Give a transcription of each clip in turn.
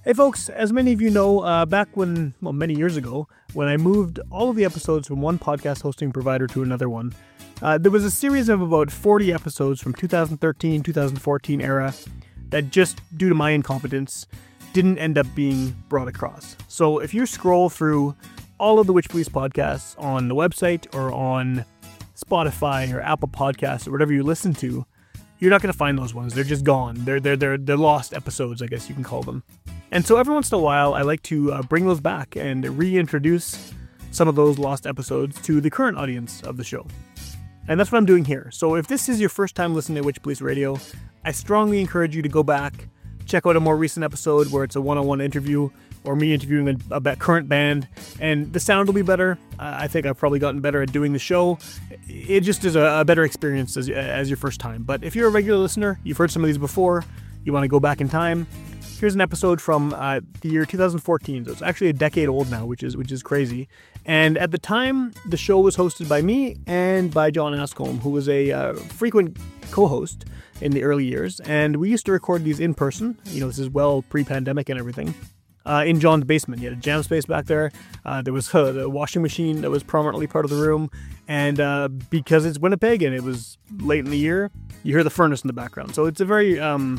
Hey folks, as many of you know, back many years ago, when I moved all of the episodes from one podcast hosting provider to another one, there was a series of about 40 episodes from 2013, 2014 era that just due to my incompetence didn't end up being brought across. So if you scroll through all of the Witch Police podcasts on the website or on Spotify or Apple Podcasts or whatever you listen to, you're not going to find those ones. They're just gone. They're lost episodes, I guess you can call them. And so every once in a while, I like to bring those back and reintroduce some of those lost episodes to the current audience of the show. And that's what I'm doing here. So if this is your first time listening to Witch Police Radio, I strongly encourage you to go back, check out a more recent episode where it's a one-on-one interview or me interviewing a current band, and the sound will be better. I think I've probably gotten better at doing the show. It just is a better experience as your first time. But if you're a regular listener, you've heard some of these before, you want to go back in time, here's an episode from the year 2014. So it's actually a decade old now, which is crazy. And at the time, the show was hosted by me and by John Ascombe, who was a frequent co-host in the early years. And we used to record these in person. You know, this is well pre-pandemic and everything. In John's basement. He had a jam space back there. There was a washing machine that was prominently part of the room. And because it's Winnipeg and it was late in the year, you hear the furnace in the background. So it's a very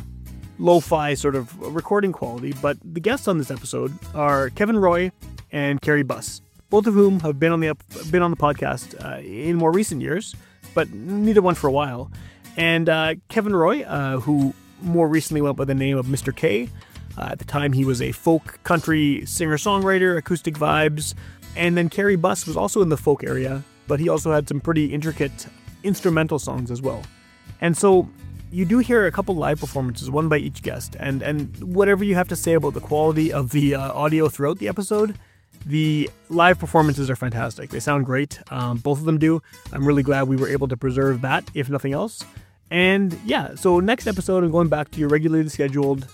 lo-fi sort of recording quality. But the guests on this episode are Kevin Roy and Carrie Buss, both of whom have been on the podcast in more recent years, but neither one for a while. And Kevin Roy, who more recently went by the name of Mr. K. At the time, he was a folk country singer-songwriter, acoustic vibes. And then Carrie Buss was also in the folk area, but he also had some pretty intricate instrumental songs as well. And so you do hear a couple live performances, one by each guest. And whatever you have to say about the quality of the audio throughout the episode, the live performances are fantastic. They sound great. Both of them do. I'm really glad we were able to preserve that, if nothing else. And yeah, so next episode, I'm going back to your regularly scheduled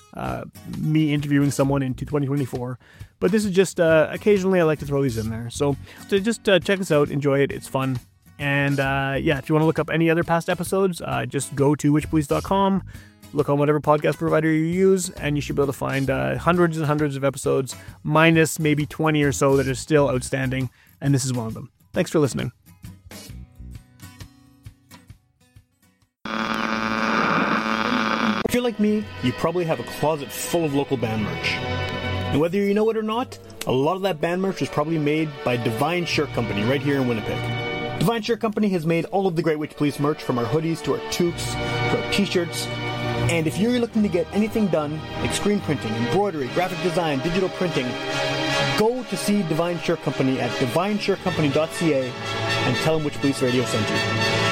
me interviewing someone into 2024. But this is just occasionally I like to throw these in there. So just check us out, enjoy it, it's fun. And yeah, if you want to look up any other past episodes, just go to witchpolice.com, look on whatever podcast provider you use, and you should be able to find hundreds and hundreds of episodes, minus maybe 20 or so that are still outstanding. And this is one of them. Thanks for listening. If you're like me, you probably have a closet full of local band merch. And whether you know it or not, a lot of that band merch was probably made by Divine Shirt Company right here in Winnipeg. Divine Shirt Company has made all of the Great Witch Police merch, from our hoodies to our toques to our t-shirts. And if you're looking to get anything done, like screen printing, embroidery, graphic design, digital printing, go to see Divine Shirt Company at divineshirtcompany.ca and tell them Witch Police Radio sent you.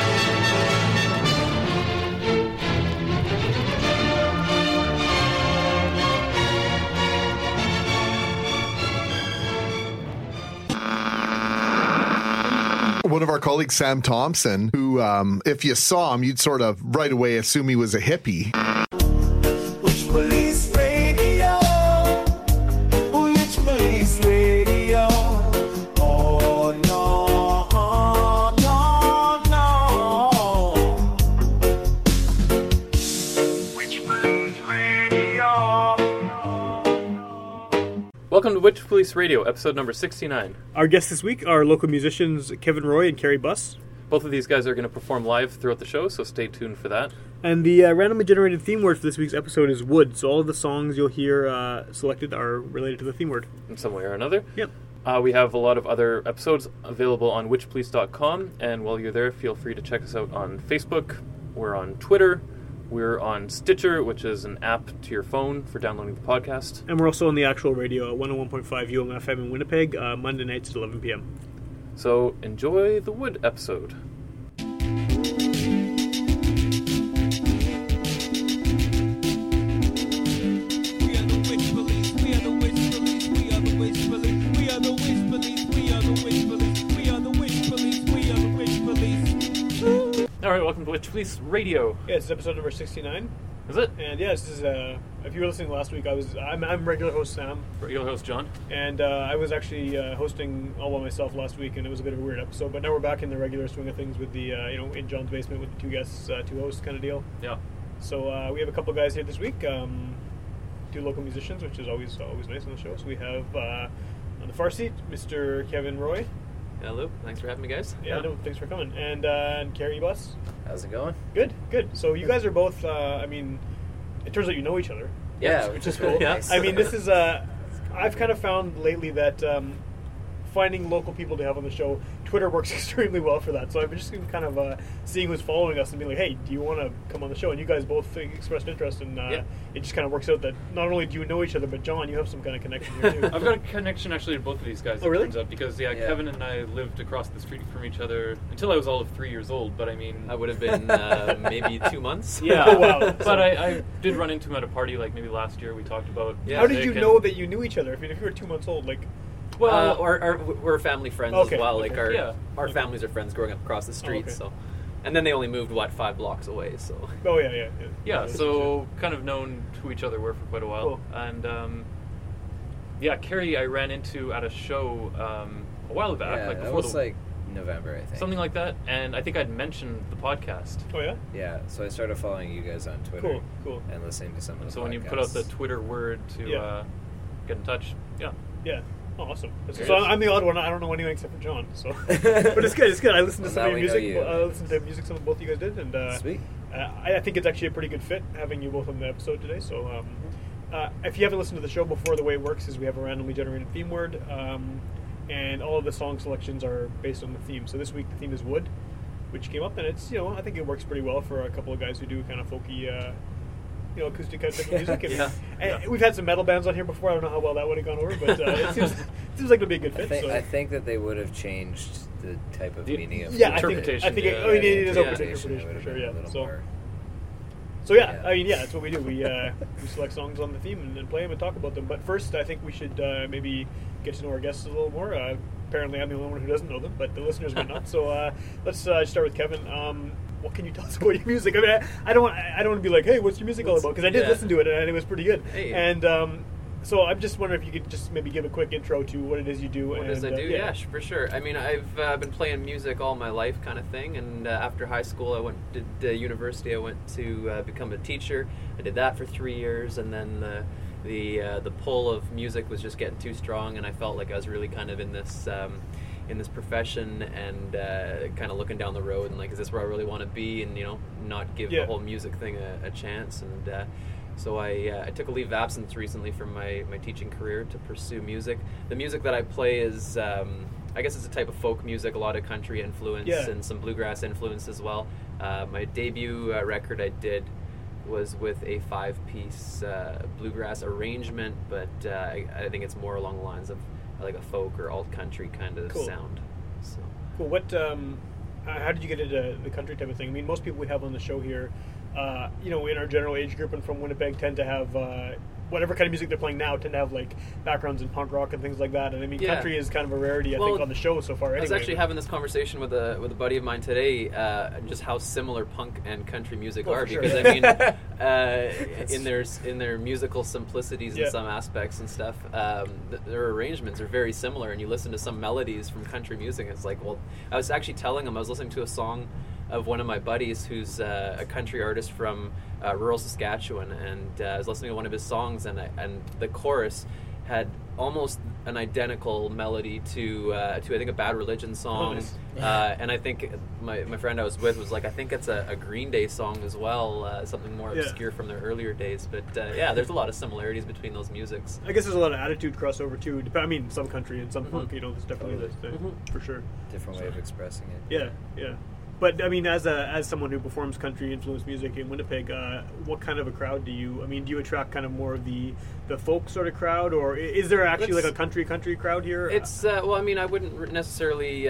One of our colleagues, Sam Thompson, who, if you saw him, you'd sort of right away assume he was a hippie. Witch Police Radio. Witch Police Radio. Oh, no, no, no. Witch Police Radio. Welcome to Witch Police Radio, episode number 69. Our guests this week are local musicians Kevin Roy and Carrie Buss. Both of these guys are going to perform live throughout the show, so stay tuned for that. And the randomly generated theme word for this week's episode is wood. So all of the songs you'll hear selected are related to the theme word. In some way or another. Yep. We have a lot of other episodes available on witchpolice.com, and while you're there, feel free to check us out on Facebook. We're on Twitter. We're on Stitcher, which is an app to your phone for downloading the podcast. And we're also on the actual radio at 101.5 UMFM in Winnipeg, Monday nights at 11 p.m. So enjoy the Wood episode. Alright, welcome to Witch Police Radio. Yeah, this is episode number 69. Is it? And yeah, this is, if you were listening last week, I'm regular host Sam. Regular host John. And I was actually hosting all by myself last week, and it was a bit of a weird episode. But now we're back in the regular swing of things with the, in John's basement with the two guests, two hosts kind of deal. Yeah. So we have a couple of guys here this week. two local musicians, which is always nice on the show. So we have on the far seat, Mr. Kevin Roy. Hello, thanks for having me, guys. Yeah, no, thanks for coming. And Carrie Bus. How's it going? Good. So you guys are both. I mean, it turns out you know each other. Yeah, which is cool. Yeah. I mean, this is. I've kind of found lately that finding local people to have on the show, Twitter works extremely well for that. So I've just been kind of seeing who's following us and being like, hey, do you want to come on the show? And you guys both expressed interest, and it just kind of works out that not only do you know each other, but John, you have some kind of connection here too. I've got a connection actually to both of these guys. Oh, really? It turns out because Yeah. Kevin and I lived across the street from each other until I was all of 3 years old. But I mean, I would have been maybe 2 months. yeah. Oh, wow. But I did run into him at a party like maybe last year. We talked about How did you music know and- that you knew each other? I mean, if you were 2 months old, like. Well, we're family friends Okay, as well. okay. Like our Yeah. our families are friends growing up across the street. okay. So, and then they only moved 5 blocks away. So Oh yeah. Yeah, so kind of known who each other were for quite a while. Cool. And Carrie I ran into at a show a while back, Yeah, like that before was the like November, I think. something like that. And I think I'd mentioned the podcast. Oh yeah. Yeah, so I started following you guys on Twitter. Cool. And listening to some of the So when you put out the podcasts. Twitter word to Yeah. get in touch, yeah. Yeah. Oh, awesome. There So it is. I'm the odd one. I don't know anyone except for John. So, but it's good. It's good. I listened to Well, some now of we your know music. you. I listened to music some of both you guys did, and Sweet. I think it's actually a pretty good fit having you both on the episode today. So, if you haven't listened to the show before, the way it works is we have a randomly generated theme word, and all of the song selections are based on the theme. So this week the theme is wood, which came up, and it's I think it works pretty well for a couple of guys who do kind of folky. Acoustic kind of music. And we've had some metal bands on here before. I don't know how well that would have gone over, but it seems like it'd be a good fit. I think that they would have changed the type of The- meaning of Yeah, interpretation, I think yeah. it is the open to interpretation interpretation would for have sure. been a Yeah. little So, more- yeah, yeah. I mean, yeah, that's what we do. We select songs on the theme and play them and talk about them. But first, I think we should maybe get to know our guests a little more. Apparently, I'm the only one who doesn't know them, but the listeners might not. So let's start with Kevin. What can you tell us about your music? I mean, I don't want to be like, hey, what's your music all about? Because I did Yeah. listen to it and it was pretty good. Hey. And so I'm just wondering if you could just maybe give a quick intro to what it is you do. what and, does I do? Yeah, for sure. I mean, I've been playing music all my life, kind of thing. And after high school, did university. I went to become a teacher. I did that for 3 years, and then the pull of music was just getting too strong, and I felt like I was really kind of in this profession and kind of looking down the road and like, is this where I really want to be? And not give the whole music thing a chance. And so I took a leave of absence recently from my teaching career to pursue music. The music that I play is, I guess it's a type of folk music, a lot of country influence and some bluegrass influence as well. My debut record I did was with a 5-piece bluegrass arrangement, but I think it's more along the lines of like a folk or alt country kind of Cool. sound. So. Cool. What? How did you get into the country type of thing? I mean, most people we have on the show here, in our general age group and from Winnipeg, tend to have whatever kind of music they're playing now tend to have like backgrounds in punk rock and things like that. And I mean, Yeah. country is kind of a rarity, I Well, think, on the show so far. I was anyway. actually having this conversation with a buddy of mine today, just how similar punk and country music Oh, are. for sure. Because I mean, in their musical simplicities in Yeah. some aspects and stuff, their arrangements are very similar. And you listen to some melodies from country music, it's like, well, I was actually telling him I was listening to a song of one of my buddies who's a country artist from rural Saskatchewan, and I was listening to one of his songs, and the chorus had almost an identical melody to I think a Bad Religion song, nice. and I think my friend I was with was like, I think it's a Green Day song as well, something more Yeah. obscure from their earlier days. But yeah, there's a lot of similarities between those musics. I guess there's a lot of attitude crossover too. I mean, some country and some Mm-hmm. punk. There's definitely for sure. Different way of expressing it. Yeah. But I mean, as someone who performs country influenced music in Winnipeg, what kind of a crowd do you? I mean, do you attract kind of more of the folk sort of crowd, or is there actually like a country crowd here? It's well, I mean, I wouldn't necessarily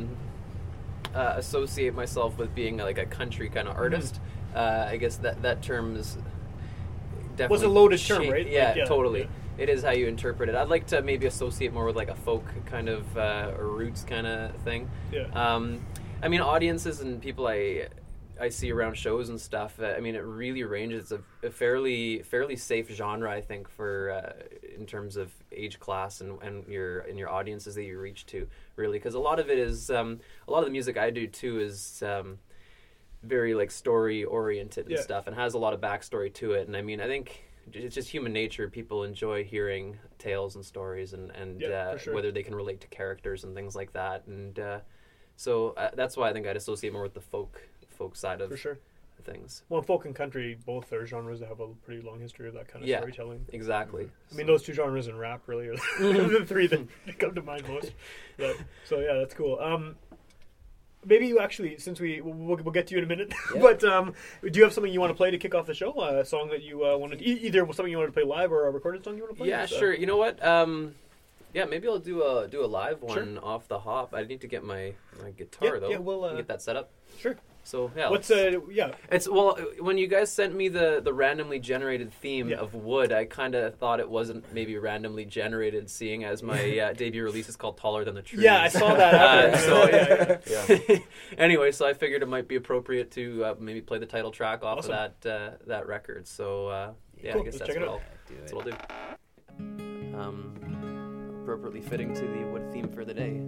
associate myself with being like a country kind of artist. I guess that term is definitely Was a loaded term, right? Yeah, Like, yeah, totally. yeah. It is how you interpret it. I'd like to maybe associate more with like a folk kind of or roots kind of thing. Yeah. I mean, audiences and people I see around shows and stuff. I mean, it really ranges. It's a fairly safe genre, I think, for in terms of age class and your audiences that you reach to, really, because a lot of it is a lot of the music I do too is very like story oriented and Yeah. stuff, and has a lot of backstory to it. And I mean, I think it's just human nature. People enjoy hearing tales and stories, and for sure. whether they can relate to characters and things like that. And so that's why I think I'd associate more with the folk side of For sure. things. Well, folk and country both are genres that have a pretty long history of that kind of Yeah. storytelling. Exactly. I mean, those two genres and rap really are the three that come to mind most. So yeah, that's cool. Maybe you actually, since we'll get to you in a minute, Yeah. but do you have something you want to play to kick off the show? A song that you wanted, either something you wanted to play live or a recorded song you want to play? Yeah, Just, sure. You know what? Yeah, maybe I'll do a live one Sure. off the hop. I need to get my guitar though. yeah, we'll, get that set up. Sure. So yeah, What's yeah? It's when you guys sent me the randomly generated theme Yeah. of Wood, I kind of thought it wasn't maybe randomly generated, seeing as my debut release is called Taller Than the Trees. Yeah, I saw that after. So yeah. Anyway, so I figured it might be appropriate to maybe play the title track off Awesome. of that record. So yeah, Cool, I guess let's that's check it what out. that's what I'll do. Appropriately fitting to the Wood theme for the day.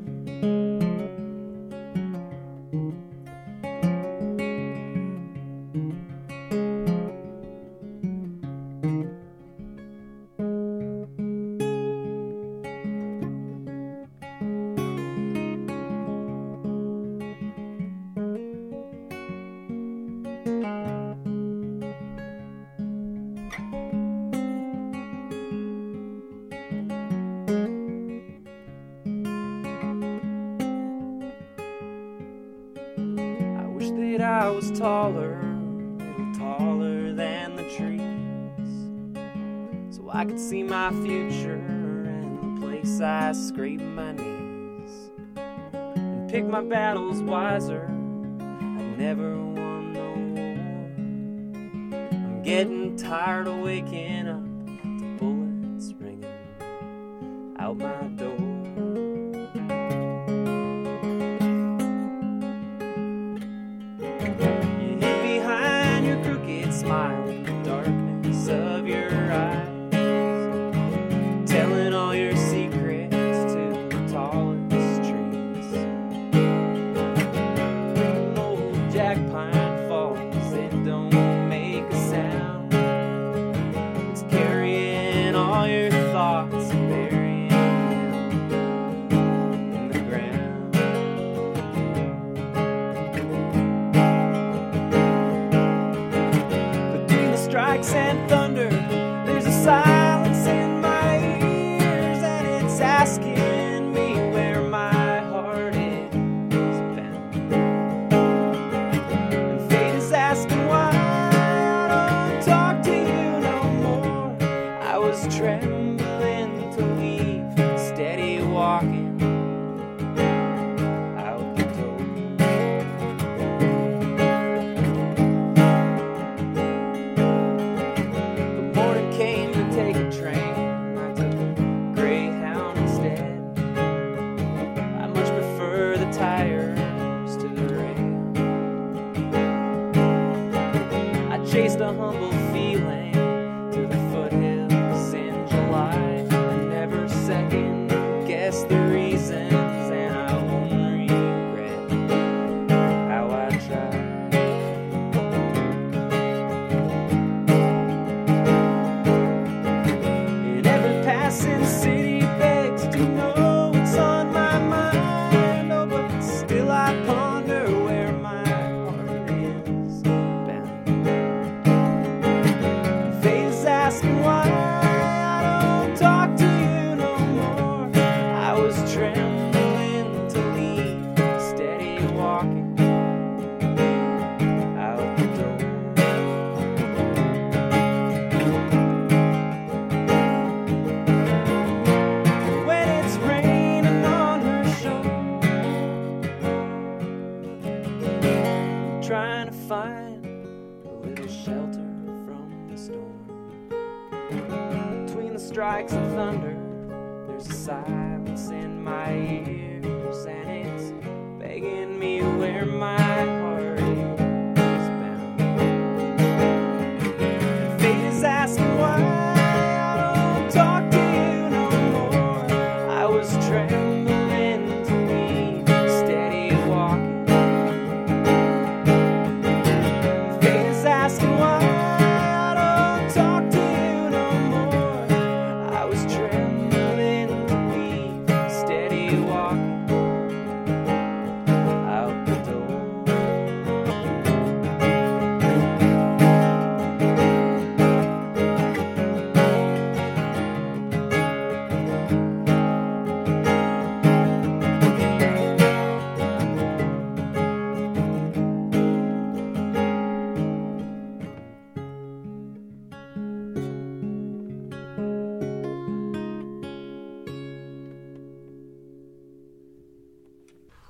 I wish that I was taller, a little taller than the trees, so I could see my future and the place I scrape my knees, and pick my battles wiser. I never won no war. I'm getting tired of waking up to bullets ringing out my door. You hid behind your crooked smile in the darkness of your eyes, telling all your secrets to the tallest trees. Old Jack Pine falls, it don't make a sound. It's carrying all your thoughts and burying them in the ground. Between the strikes and thunder, there's a silence in my ears, and it's asking me where my heart is bent. And fate is asking why I don't talk to you no more. I was trembling to leave, steady walking out the door. The morning came to take a train. I took a Greyhound instead. I much prefer the tires to the rail. I chased a humble feeling to the foothills in July. I never second guessed the reasons, and I won't regret how I tried. In every passing city begs to know what's on my mind. Oh, but still I ponder where my heart is bound. Fate is asking why I don't talk to you no more. I was trembling to leave, steady walking out the door. When it's raining on her shore, I'm trying to find a little shelter from the storm. Between the strikes and thunder, there's a silence in my ears, and it's begging me where my heart is bound. And fate is asking why I don't talk to you no more. I was trembling to leave, steady walking. Fate is asking why I don't talk to you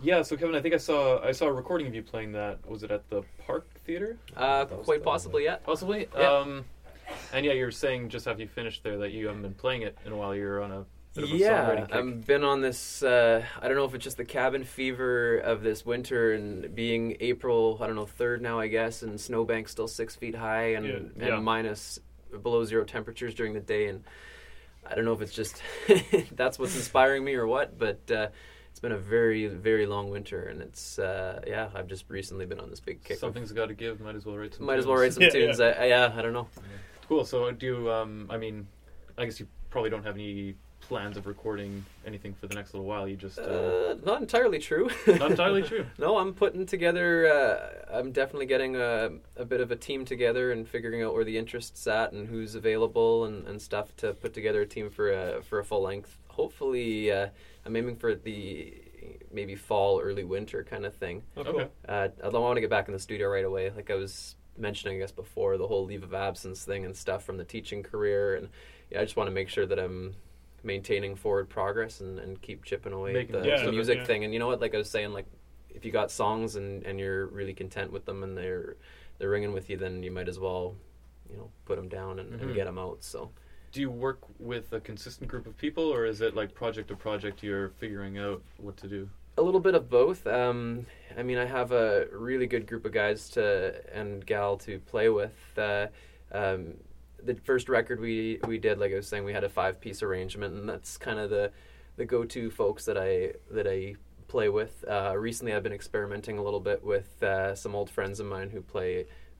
Yeah, so Kevin, I think I saw a recording of you playing that. Was it at the Park Theatre? Quite possibly, yeah. Possibly. Yeah. And yeah, you were saying just after you finished there that you haven't been playing it in a while. You're on a bit of a Yeah, songwriting kick. I've been on this, I don't know if it's just the cabin fever of this winter and being April, 3rd now, I guess, and Snowbank's still 6 feet high and minus below zero temperatures during the day. And I don't know if it's just that's what's inspiring me or what, but it's been a very, very long winter. And it's, I've just recently been on this big kick. Something's got to give. Might as well write some Might tunes. as well write some tunes. Yeah. I don't know. Cool. So do you, I mean, I guess you probably don't have any plans of recording anything for the next little while. You just not entirely true. Not entirely true. No, I'm putting together. I'm definitely getting a bit of a team together and figuring out where the interest's at and who's available and stuff to put together a team for a full length. Hopefully, I'm aiming for the maybe fall, early winter kind of thing. Okay. I don't want to get back in the studio right away. Like I was mentioning, I guess before, the whole leave of absence thing and stuff from the teaching career, and I just want to make sure that I'm maintaining forward progress and keep chipping away at the music thing. And you know what, like I was saying, like if you got songs and you're really content with them and they're ringing with you, then you might as well put them down and get them out. So do you work with a consistent group of people, or is it like project to project you're figuring out what to do? A little bit of both. I mean, I have a really good group of guys and gal to play with. The first record we did, like I was saying, we had a 5-piece arrangement, and that's kind of the go-to folks that I play with. Recently, I've been experimenting a little bit with some old friends of mine who play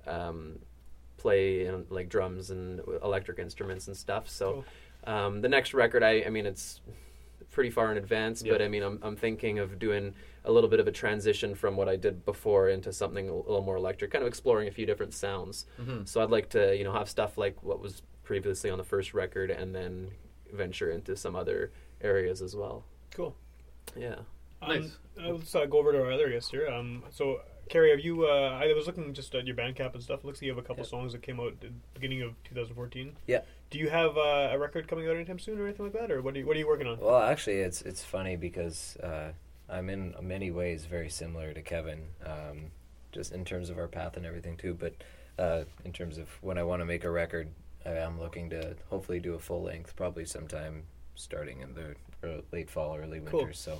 like drums and electric instruments and stuff. So the next record, I mean, it's pretty far in advance, but I mean, I'm thinking of doing a little bit of a transition from what I did before into something a little more electric, kind of exploring a few different sounds. So I'd like to, have stuff like what was previously on the first record, and then venture into some other areas as well. Cool. Yeah. Nice. Let's go over to our other guest here. So, Carrie, have you? I was looking just at your Bandcamp and stuff. Looks like you have a couple songs that came out at the beginning of 2014. Yeah. Do you have a record coming out anytime soon or anything like that, or what are you working on? Well, actually, it's funny because I'm in many ways very similar to Kevin, just in terms of our path and everything too. But in terms of when I want to make a record, I'm looking to hopefully do a full length, probably sometime starting in the late fall, early winter. Cool. So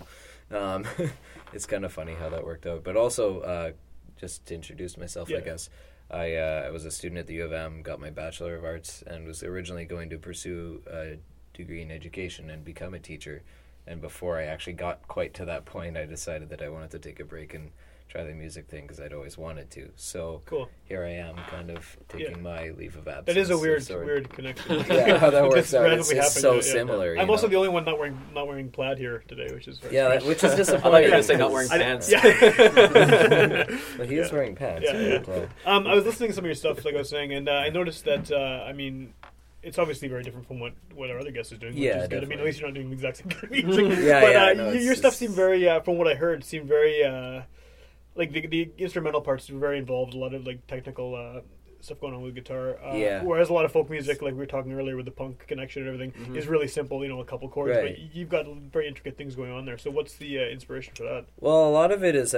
it's kind of funny how that worked out. But also, just to introduce myself, I guess. I was a student at the U of M, got my Bachelor of Arts, and was originally going to pursue a degree in education and become a teacher. And before I actually got quite to that point, I decided that I wanted to take a break and try the music thing because I'd always wanted to. So here I am, kind of taking my leave of absence. That is a weird connection. Yeah, how that works out. It's happened, so similar. I'm also the only one not weering plaid here today, which is very which is disappointing. I thought you were going to say not wearing pants. But he is wearing pants. I was listening to some of your stuff, like I was saying, and I noticed that. I mean, it's obviously very different from what our other guest is doing, which is good. I mean, at least you're not doing the exact same kind of music. Your stuff seemed very, from what I heard, seemed very, like the instrumental parts were very involved, a lot of like technical stuff going on with guitar. Whereas a lot of folk music, like we were talking earlier with the punk connection and everything, is really simple, a couple chords, but you've got very intricate things going on there. So what's the inspiration for that? Well, a lot of it is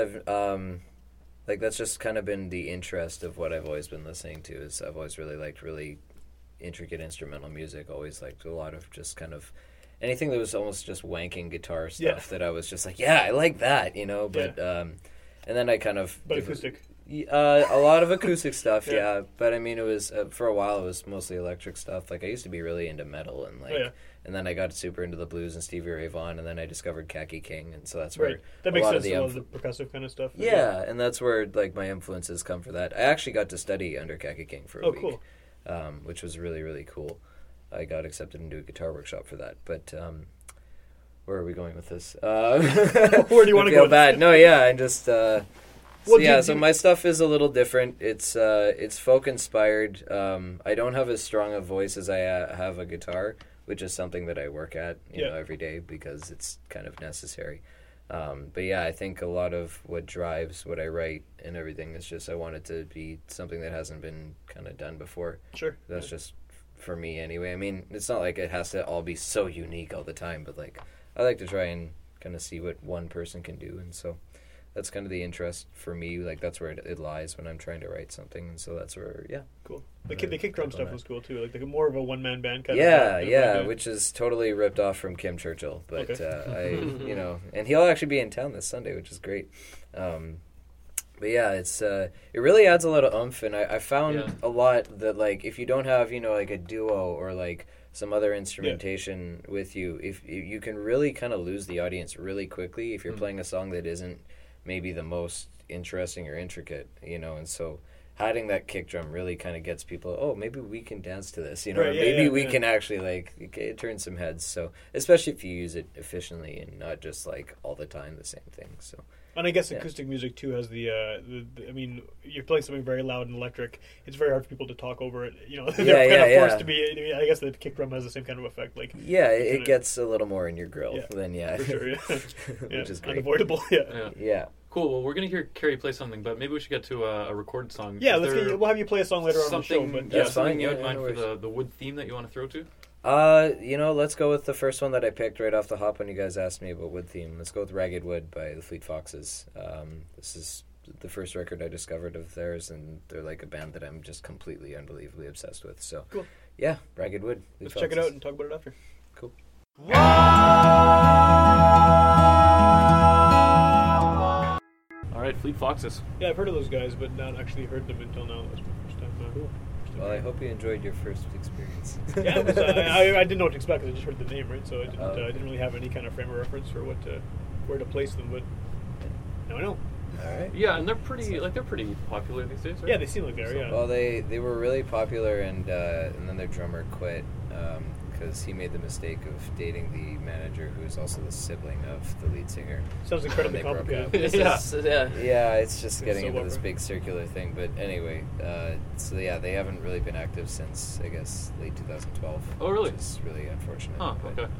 that's just kind of been the interest of what I've always been listening to. Is I've always really liked really intricate instrumental music. Always liked a lot of just kind of anything that was almost just wanking guitar stuff that I was just like, I like that, But and then I kind of acoustic. A lot of acoustic stuff, But I mean, it was for a while it was mostly electric stuff. Like I used to be really into metal and and then I got super into the blues and Stevie Ray Vaughan, and then I discovered Khaki King, and so that's where that makes a lot sense. Of A lot of the percussive kind of stuff. And that's where like my influences come for that. I actually got to study under Khaki King for a week, cool. Which was really, really cool. I got accepted into a guitar workshop for that, but. Where are we going with this? Where do you want to go? Bad. No, I'm just. So my stuff is a little different. It's folk inspired. I don't have as strong a voice as I have a guitar, which is something that I work at, every day because it's kind of necessary. But I think a lot of what drives what I write and everything is just I want it to be something that hasn't been kind of done before. Sure. That's just for me anyway. I mean, it's not like it has to all be so unique all the time, but like I like to try and kind of see what one person can do, and so that's kind of the interest for me. Like that's where it lies when I'm trying to write something, and so that's where Cool. The kick drum on stuff that. was cool too. Like more of a one man band kind Yeah, of. yeah, which is totally ripped off from Kim Churchill, but and he'll actually be in town this Sunday, which is great. But yeah, it's it really adds a lot of oomph, and I found a lot that like if you don't have like a duo or like some other instrumentation with you, if you can really kind of lose the audience really quickly if you're playing a song that isn't maybe the most interesting or intricate, and so adding that kick drum really kind of gets people, oh, maybe we can dance to this, or maybe we can actually turn some heads. So especially if you use it efficiently and not just like all the time the same thing. So. And I guess acoustic music too has the I mean, you're playing something very loud and electric. It's very hard for people to talk over it. They're kind of forced to be. I guess the kick drum has the same kind of effect. Like it gets a little more in your grill than for sure. Which is great. Unavoidable. Yeah. Cool. Well, we're gonna hear Carrie play something, but maybe we should get to a recorded song. Yeah, we'll have you play a song later on the show. But that's something fine. you had in mind for the wood theme that you want to throw to? Let's go with the first one that I picked right off the hop when you guys asked me about wood theme. Let's go with Ragged Wood by the Fleet Foxes. This is the first record I discovered of theirs, and they're like a band that I'm just completely, unbelievably obsessed with. So, cool. Yeah, Ragged Wood. Let's check it out and talk about it after. Cool. All right, Fleet Foxes. Yeah, I've heard of those guys, but not actually heard them until now. That's my first time. Cool. Well, I hope you enjoyed your first experience. Yeah, it was, I didn't know what to expect because I just heard the name, right? So I didn't really have any kind of frame of reference for where to place them. But now I know. All right. Yeah, and they're pretty popular these days, right? Yeah, they seem like they're. Yeah. Well, they were really popular, and then their drummer quit because he made the mistake of dating the manager, who is also the sibling of the lead singer. Sounds incredibly They broke complicated. up. Yeah, it's just getting so into this awkward. big circular thing. But anyway, they haven't really been active since, I guess, late 2012. Oh, really? Which is really unfortunate. Huh, but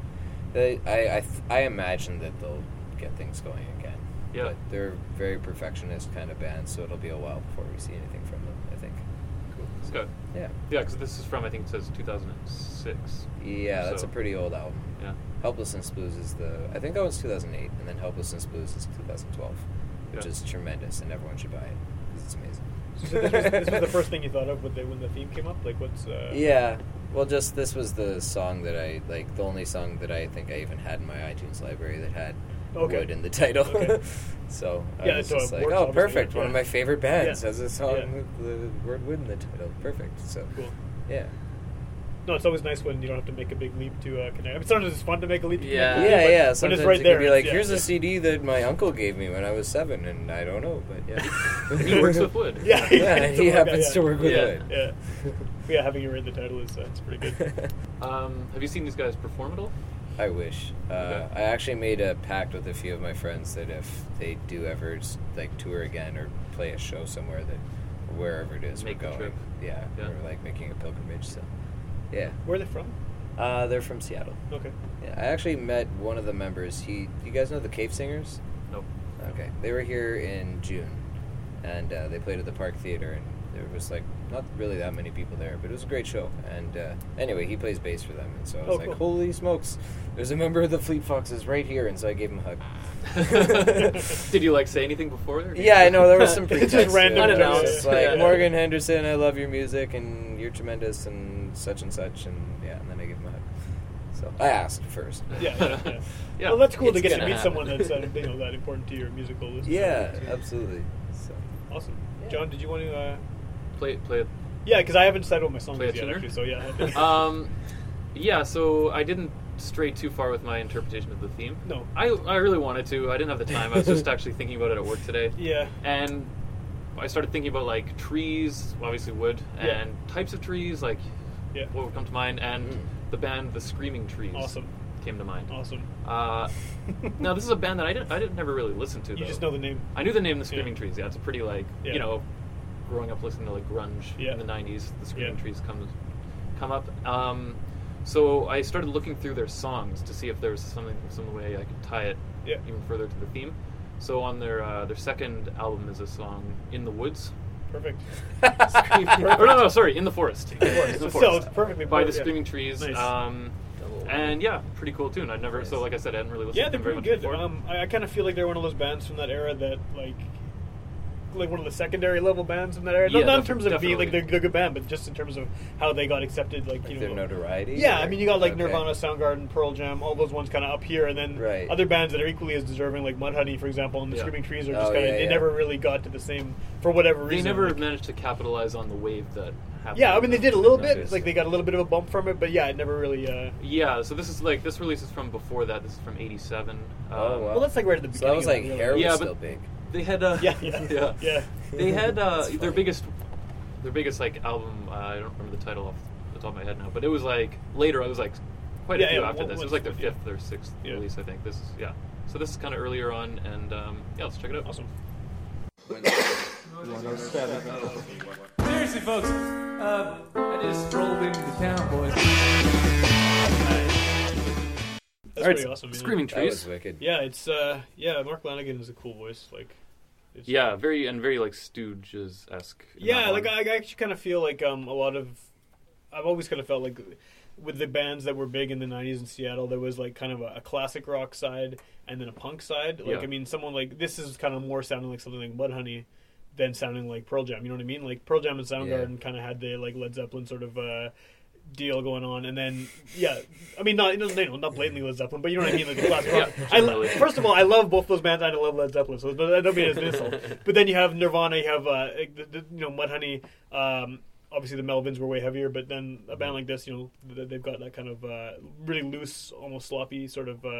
okay. I imagine that they'll get things going again. Yeah. But they're a very perfectionist kind of band, so it'll be a while before we see anything from them, I think. Cool. It's good. Yeah. Yeah, because this is from, I think it says 2006. Yeah, that's So- a pretty old album. Yeah. Helplessness Blues is I think that was 2008, and then Helplessness Blues is 2012, which Yeah. is tremendous, and everyone should buy it, because it's amazing. So this was the first thing you thought of when the theme came up? Like, what's... Yeah. Well, just this was the song that the only song that I think I even had in my iTunes library that had wood in the title. Okay. So Yeah, I was so just it like, works, oh, obviously, perfect. yeah. One of my favorite bands Yeah. has a song Yeah. with the word wood in the title. Perfect. So, Cool. yeah. No, it's always nice when you don't have to make a big leap to connect. I mean, sometimes it's fun to make a leap to Yeah. connect. Yeah, but yeah. when Sometimes it's right it there, can be like, it's- here's yeah. a CD that my uncle gave me when I was 7, and I don't know, but yeah. He works with wood. Yeah, Yeah, and he happens to work with Yeah. wood. Yeah. Yeah, having you read the title is it's pretty good. Have you seen these guys perform at all? I wish. Okay. I actually made a pact with a few of my friends that if they do ever tour again or play a show somewhere, that wherever it is Make the we're going, trip. yeah, Yeah. we're making a pilgrimage. So, yeah, Where are they from? they're from Seattle. Okay. Yeah, I actually met one of the members. You guys know the Cave Singers? No. Okay, they were here in June, and they played at the Park Theater, and there was not really that many people there, but it was a great show. And anyway, he plays bass for them, and so I was like, cool. holy smokes, there's a member of the Fleet Foxes right here, and so I gave him a hug. Did you say anything before? Or Yeah, I know there was some Just pretext. random unannounced. It's like, Yeah. Morgan Henderson, I love your music, and you're tremendous, and such, and then I gave him a hug. So I asked first. Yeah. Yeah. Well, that's cool to It's get to gonna meet happen. someone that's that important to your musical list. Yeah, absolutely. So. Awesome. John, did you want to... Play it. Yeah, because I haven't decided what my song Play is a yet, tuner? actually, so yeah. Yeah, so I didn't stray too far with my interpretation of the theme. No. I really wanted to. I didn't have the time. I was just actually thinking about it at work today. Yeah. And I started thinking about trees, obviously wood, Yeah. and types of trees, what would come to mind, and the band The Screaming Trees. Awesome. Came to mind. Awesome. Now this is a band that I didn't never really listen to. You though. just know the name. I knew the name The Yeah. Screaming Trees. Yeah, it's a pretty Yeah. growing up listening to grunge Yeah. in the '90s. The Screaming Yeah. Trees come up. So I started looking through their songs to see if there was some way I could tie it even further to the theme. So on their second album is a song "In the Woods," Perfect. Or no, sorry, In the Forest. In the So Forest. it's perfectly By the put, yeah. Screaming Trees. Nice. And yeah, pretty cool tune. I'd never, so like I said, I hadn't really listened Yeah, to they're them very pretty much good. before. I kind of feel like they're one of those bands from that era that like one of the secondary level bands from that era. Yeah, Not in terms of being like definitely. they're a good band, but just in terms of how they got accepted. Like you Their know, notoriety. yeah. or- I mean, you got like okay. Nirvana, Soundgarden, Pearl Jam, all those ones kind of up here, and then Right. other bands that are equally as deserving, like Mudhoney, for example, and the Yeah. Screaming Trees are Oh, just kind of yeah, they yeah. never really got to the same for whatever They reason. never like- managed to capitalize on the wave that happened. yeah, I mean they did a little bit. Noticed. Like they got a little bit of a bump from it, but yeah, it never really. Yeah, so this release is from before that. This is from '87. Oh, wow. Well, that's like right at the So beginning. that was like of it, hair was Yeah, but- still big. They had Yeah, yeah. yeah. They had That's their funny. biggest like album. I don't remember the title off the top of my head now, but it was like later. I was like quite a Yeah, few yeah, after what this. It was was like their the- fifth or sixth Yeah. release, I think. This is So this is kind of earlier on, and yeah, let's check it out. Awesome. Seriously, folks, I just strolled into town, boys. That's All right, pretty awesome. Yeah. Screaming That Trees. was wicked. Yeah, it's Mark Lanigan is a cool voice. Like, it's, Yeah, very like Stooges esque. yeah. Like I actually kind of feel like a lot of I've always kind of felt like with the bands that were big in the '90s in Seattle, there was like kind of a classic rock side and then a punk side. Like Yeah. I mean, someone like this is kind of more sounding like something like Mudhoney than sounding like Pearl Jam. You know what I mean? Like Pearl Jam and Soundgarden kind of had the like Led Zeppelin sort of. Deal going on, and then I mean not blatantly Led Zeppelin, but you know what I mean, like the classic rock. generally. First of all, I love both those bands, and I love Led Zeppelin, so I don't mean it as an insult. But then you have Nirvana, you have Mudhoney. Obviously, the Melvins were way heavier, but then a band like this, they've got that kind of really loose, almost sloppy sort of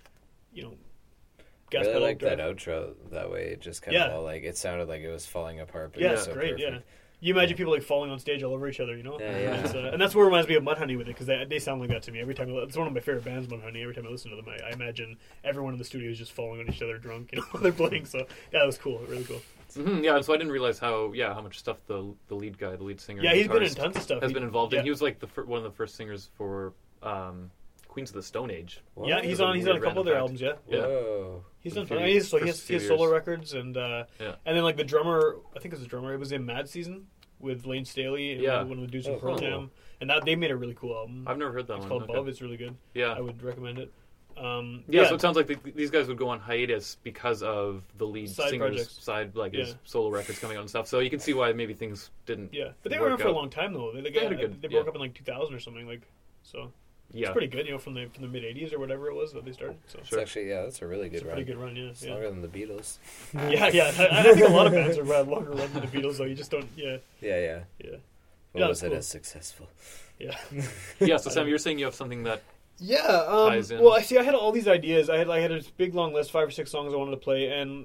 I gas really pedal like drive. that outro that way. It just kind Yeah. of all like it sounded like it was falling apart. But Yeah, it it's was so great. perfect. Yeah. You imagine people like falling on stage all over each other, Yeah, yeah. And that's what reminds me of Mudhoney with it, because they sound like that to me every time. It's one of my favorite bands, Mudhoney. Every time I listen to them, I imagine everyone in the studio is just falling on each other drunk, while they're playing. So yeah, it was cool, really cool. Yeah, so I didn't realize how much stuff the lead singer. Yeah, he's been in guitarist, tons of stuff. Has been involved in. Yeah. He was like one of the first singers for Queens of the Stone Age. What? Yeah, he's That's a on a weird couple other random albums. Yeah, Yeah. Whoa. he's The done. few- He has first few solo years. records, and then like the drummer, I think it's the drummer. It was in Mad Season with Lane Staley, and Yeah. one of the dudes Oh, from Pearl cool. Jam, and that they made a really cool album. I've never heard that It's one. called Okay. Bub. It's really good. Yeah. I would recommend it. Yeah, so it sounds like these guys would go on hiatus because of the lead Side singer's projects. side, like his Yeah. solo records coming out and stuff. So you can see why maybe things didn't. Yeah, but they were around work for a out. long time though. They had a good- they broke yeah. up in like 2000 or something. Like, so Yeah, it's pretty good. From the mid 80s or whatever it was that they started. So It's actually that's a really good it's a run. pretty good run. Yeah, It's yeah. longer than the Beatles. Yeah. I think a lot of bands are longer run than the Beatles, though. You just don't. Yeah. Yeah. Yeah. What Yeah, was that's it cool. as successful? Yeah. yeah. So Sam, you're saying you have something that Yeah. Ties in. Well, I had all these ideas. I had a big long list, 5 or 6 songs I wanted to play, and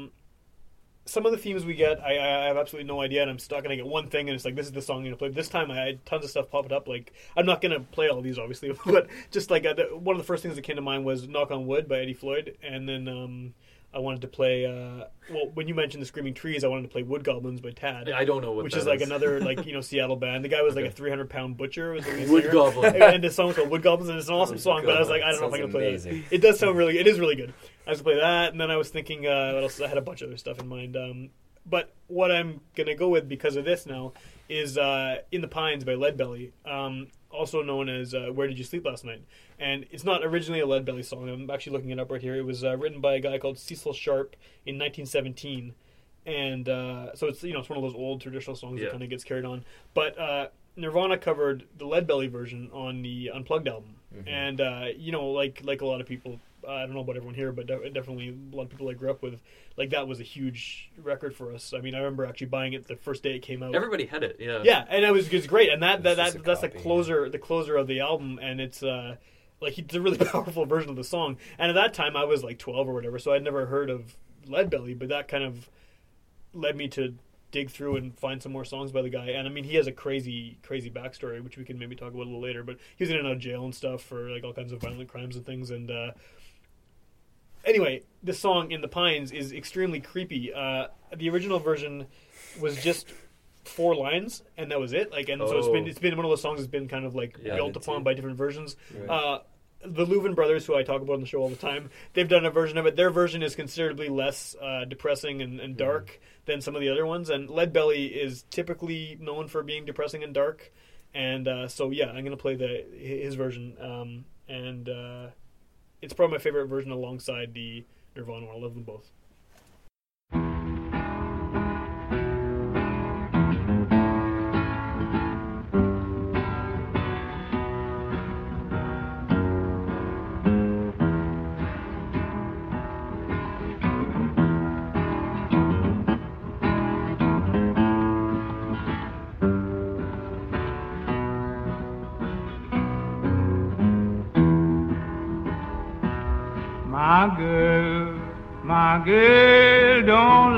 some of the themes we get, I have absolutely no idea, and I'm stuck, and I get one thing, and it's like, this is the song I'm going to play. This time, I had tons of stuff popping up. Like, I'm not going to play all these, obviously, but just like one of the first things that came to mind was "Knock on Wood" by Eddie Floyd, and then I wanted to play. When you mentioned the Screaming Trees, I wanted to play "Wood Goblins" by Tad. I don't know what Which that is like another Seattle band. The guy was like a Okay. 300-pound butcher. Was the lead Wood singer. Goblin. And the song's called Wood Goblins, and it's an awesome song. But I was like, I don't know if I can Sounds play amazing. it. It does sound really. It is really good. I was gonna play that, and then I was thinking, what else? I had a bunch of other stuff in mind. But what I'm gonna go with because of this now is "In the Pines" by Leadbelly, also known as "Where Did You Sleep Last Night?" And it's not originally a Leadbelly song. I'm actually looking it up right here. It was written by a guy called Cecil Sharp in 1917, and so it's it's one of those old traditional songs Yeah. that kind of gets carried on. But Nirvana covered the Leadbelly version on the Unplugged album, and like a lot of people. I don't know about everyone here, but definitely a lot of people I grew up with, like that was a huge record for us. I mean, I remember actually buying it the first day it came out. everybody had it. Yeah. Yeah, and it's great, and It's just a that's the copy, closer of the album, and it's it's a really powerful version of the song. And at that time, I was like 12 or whatever, so I'd never heard of Leadbelly, but that kind of led me to dig through and find some more songs by the guy. And I mean, he has a crazy backstory, which we can maybe talk about a little later. But he was in and out of jail and stuff for like all kinds of violent crimes and things, and. Anyway, this song "In the Pines" is extremely creepy. The original version was just 4 lines, and that was it. So it's been one of those songs that's been kind of like Yeah, built me upon too. by different versions. Right. The Louvin brothers, who I talk about on the show all the time, they've done a version of it. Their version is considerably less depressing and dark. than some of the other ones. And Leadbelly is typically known for being depressing and dark. And so, yeah, I'm going to play his version. And it's probably my favorite version alongside the Nirvana one. I love them both. My girl, don't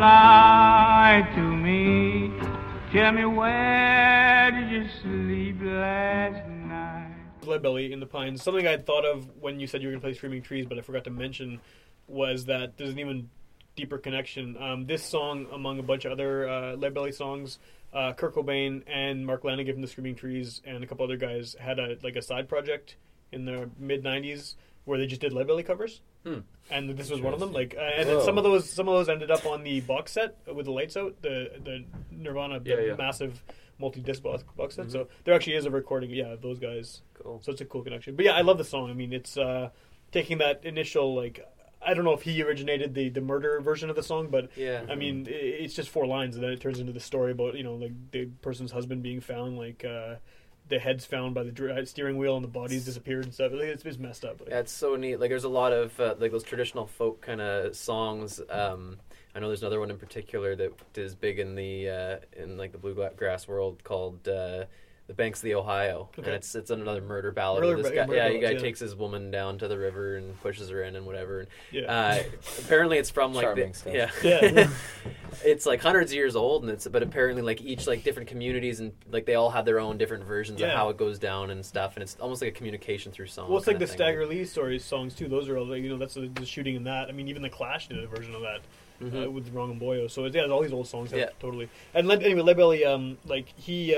lie to me. Tell me, where did you sleep last night? Leadbelly in the Pines. Something I had thought of when you said you were going to play Screaming Trees, but I forgot to mention, was that there's an even deeper connection. This song, among a bunch of other Leadbelly songs, Kurt Cobain and Mark Lanegan from the Screaming Trees and a couple other guys had a side project in the mid '90s where they just did Leadbelly covers. And this was one of them. And then some of those ended up on the box set with the lights out, the Nirvana massive multi-disc box set. So there actually is a recording, of those guys. Cool. So it's a cool connection. But yeah, I love the song. I mean, it's taking that initial I don't know if he originated the murder version of the song, but I mean, it's just 4 lines, and then it turns into the story about the person's husband being found, the head's found by the steering wheel and the body's disappeared and stuff. It's messed up. Yeah, it's so neat. There's a lot of those traditional folk kind of songs. I know there's another one in particular that is big in the bluegrass world called The Banks of the Ohio. Okay. And it's another murder ballad. Really, this guy, murder guy ballad, takes his woman down to the river and pushes her in and whatever. Yeah. Apparently it's from Charming stuff. Yeah. It's hundreds of years old, and but apparently each different communities and they all have their own different versions of how it goes down and stuff, and it's almost like a communication through song. Well, it's like the Stagger Lee stories songs too. Those are all that's the shooting in that. I mean, even the Clash did a version of that with Wrong and Boyo. So there's all these old songs. Totally. And anyway, Leadbelly, he.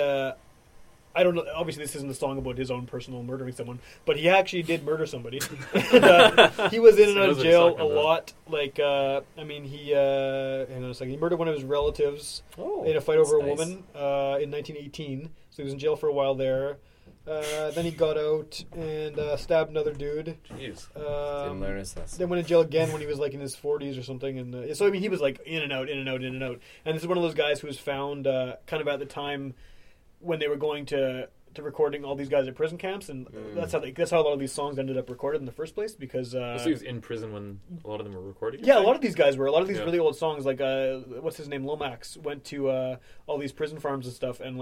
I don't know. Obviously, this isn't a song about his own personal murdering someone, but he actually did murder somebody. And, he was in and out of jail a lot. He hang on a second. He murdered one of his relatives in a fight over a woman in 1918. So he was in jail for a while there. Then he got out and stabbed another dude. Jeez. Didn't learn his lesson. Then went to jail again when he was in his 40s or something. And so I mean, he was in and out. And this is one of those guys who was found kind of at the time when they were going to recording all these guys at prison camps, and that's how a lot of these songs ended up recorded in the first place, because so he was in prison when a lot of them were recording? Yeah, a lot of these guys were. A lot of these really old songs, what's his name, Lomax, went to all these prison farms and stuff, and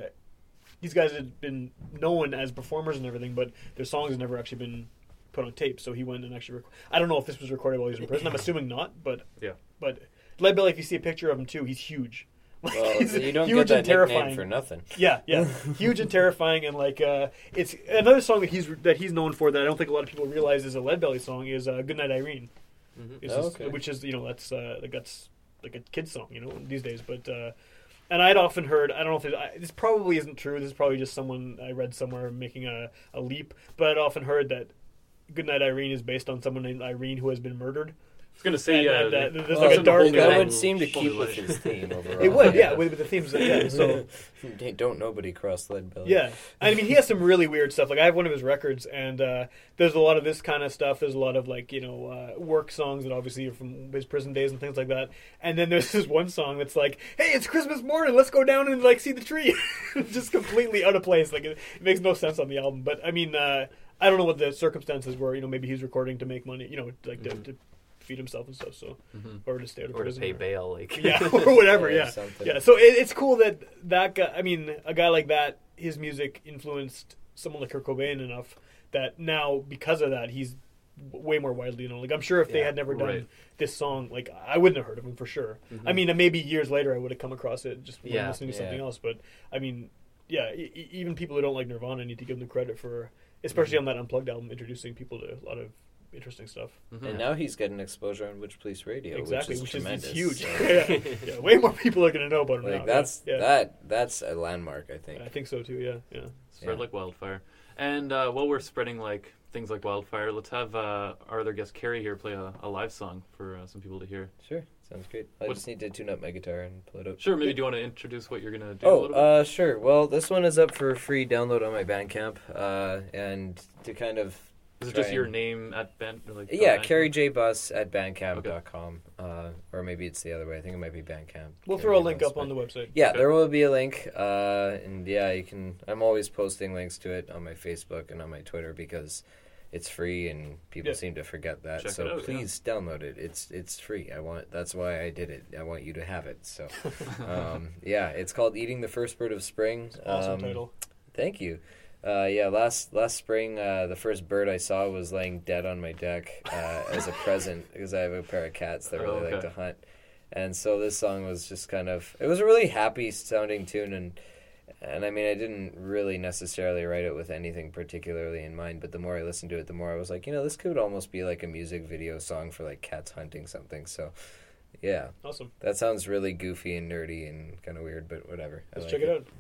these guys had been known as performers and everything, but their songs had never actually been put on tape, so he went and actually I don't know if this was recorded while he was in prison. I'm assuming not, but Leadbelly, if you see a picture of him too, he's huge. Well, you don't get that nickname for nothing. Yeah, huge and terrifying, and it's another song that he's known for that I don't think a lot of people realize is a Leadbelly song is "Goodnight Irene," which is that's like a kid's song these days. But and I'd often heard, I don't know if this probably isn't true. This is probably just someone I read somewhere making a leap, but I'd often heard that "Goodnight Irene" is based on someone named Irene who has been murdered. I was going to say, there's a dark... That would seem to keep with his theme overall. It would, with the themes. So don't nobody cross Leadbelly. Yeah. I mean, he has some really weird stuff. I have one of his records, and there's a lot of this kind of stuff. There's a lot of, work songs that obviously are from his prison days and things like that. And then there's this one song that's like, hey, it's Christmas morning, let's go down and, see the tree. Just completely out of place. It makes no sense on the album. But, I mean, I don't know what the circumstances were. Maybe he's recording to make money, to feed himself and stuff, so or to stay out of prison, or to pay bail, or whatever. Something. So it's cool that guy. I mean, a guy like that, his music influenced someone like Kurt Cobain enough that now, because of that, he's way more widely known. I'm sure if they had never done this song, I wouldn't have heard of him for sure. I mean, maybe years later I would have come across it just when listening to something else. But I mean, even people who don't like Nirvana need to give them credit for, especially on that Unplugged album, introducing people to a lot of interesting stuff. And now he's getting exposure on Witch Police Radio, exactly, which is tremendous. Huge. Way more people are going to know about him now. That's a landmark, I think. I think so too. Yeah. Spread like wildfire. And while we're spreading things like wildfire, let's have our other guest Carrie here play a live song for some people to hear. Sure. Sounds great. I just need to tune up my guitar and pull it out. Sure, maybe do you want to introduce what you're going to do a little bit? Sure. Well, this one is up for free download on my Bandcamp, and to kind of... Is it just your name at Band? Yeah, CarrieJBus at Bandcamp.com, or maybe it's the other way. I think it might be Bandcamp. We'll throw a link up on the website. Yeah, there will be a link, and yeah, you can... I'm always posting links to it on my Facebook and on my Twitter because it's free and people seem to forget that. Check so it out, please download it. It's free. That's why I did it. I want you to have it. So yeah, it's called Eating the First Bird of Spring. Awesome title. Thank you. Last spring, the first bird I saw was laying dead on my deck as a present because I have a pair of cats that really like to hunt. And so this song was just kind of... It was a really happy sounding tune, and I mean, I didn't really necessarily write it with anything particularly in mind, but the more I listened to it, the more I was like, this could almost be like a music video song for like cats hunting something. So yeah. Awesome. That sounds really goofy and nerdy and kind of weird, but whatever. Let's check it out.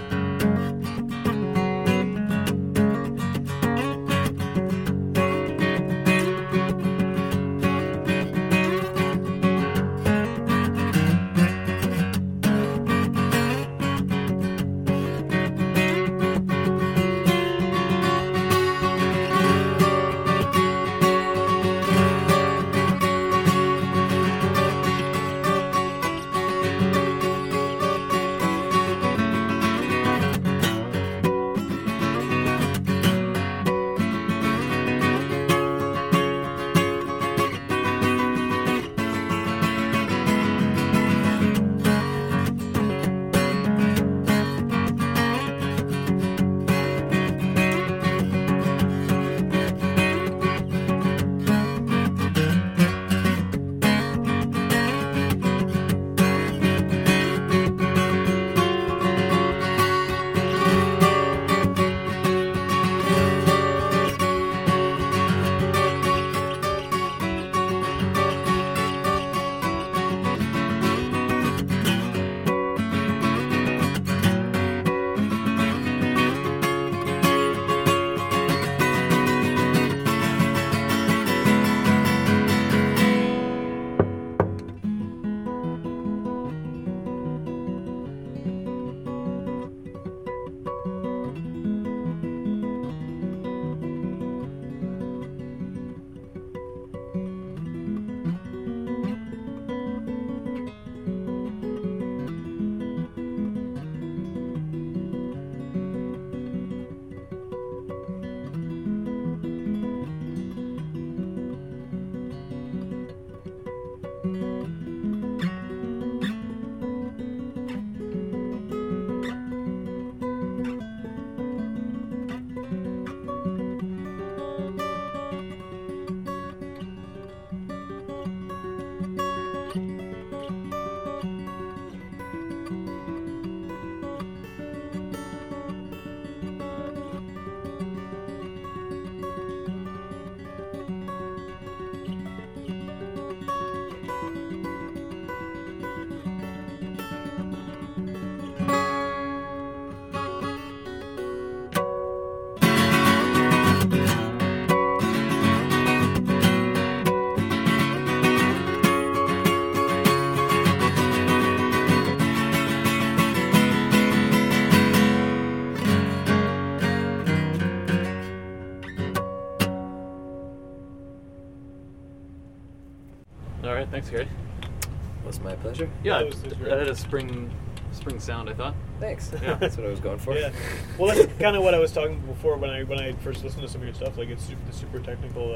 All right, thanks, Gary. It was my pleasure. Yeah, That was that had a spring sound, I thought. Thanks. Yeah. That's what I was going for. Yeah. Well, that's kind of what I was talking before when I first listened to some of your stuff. Like, it's super technical.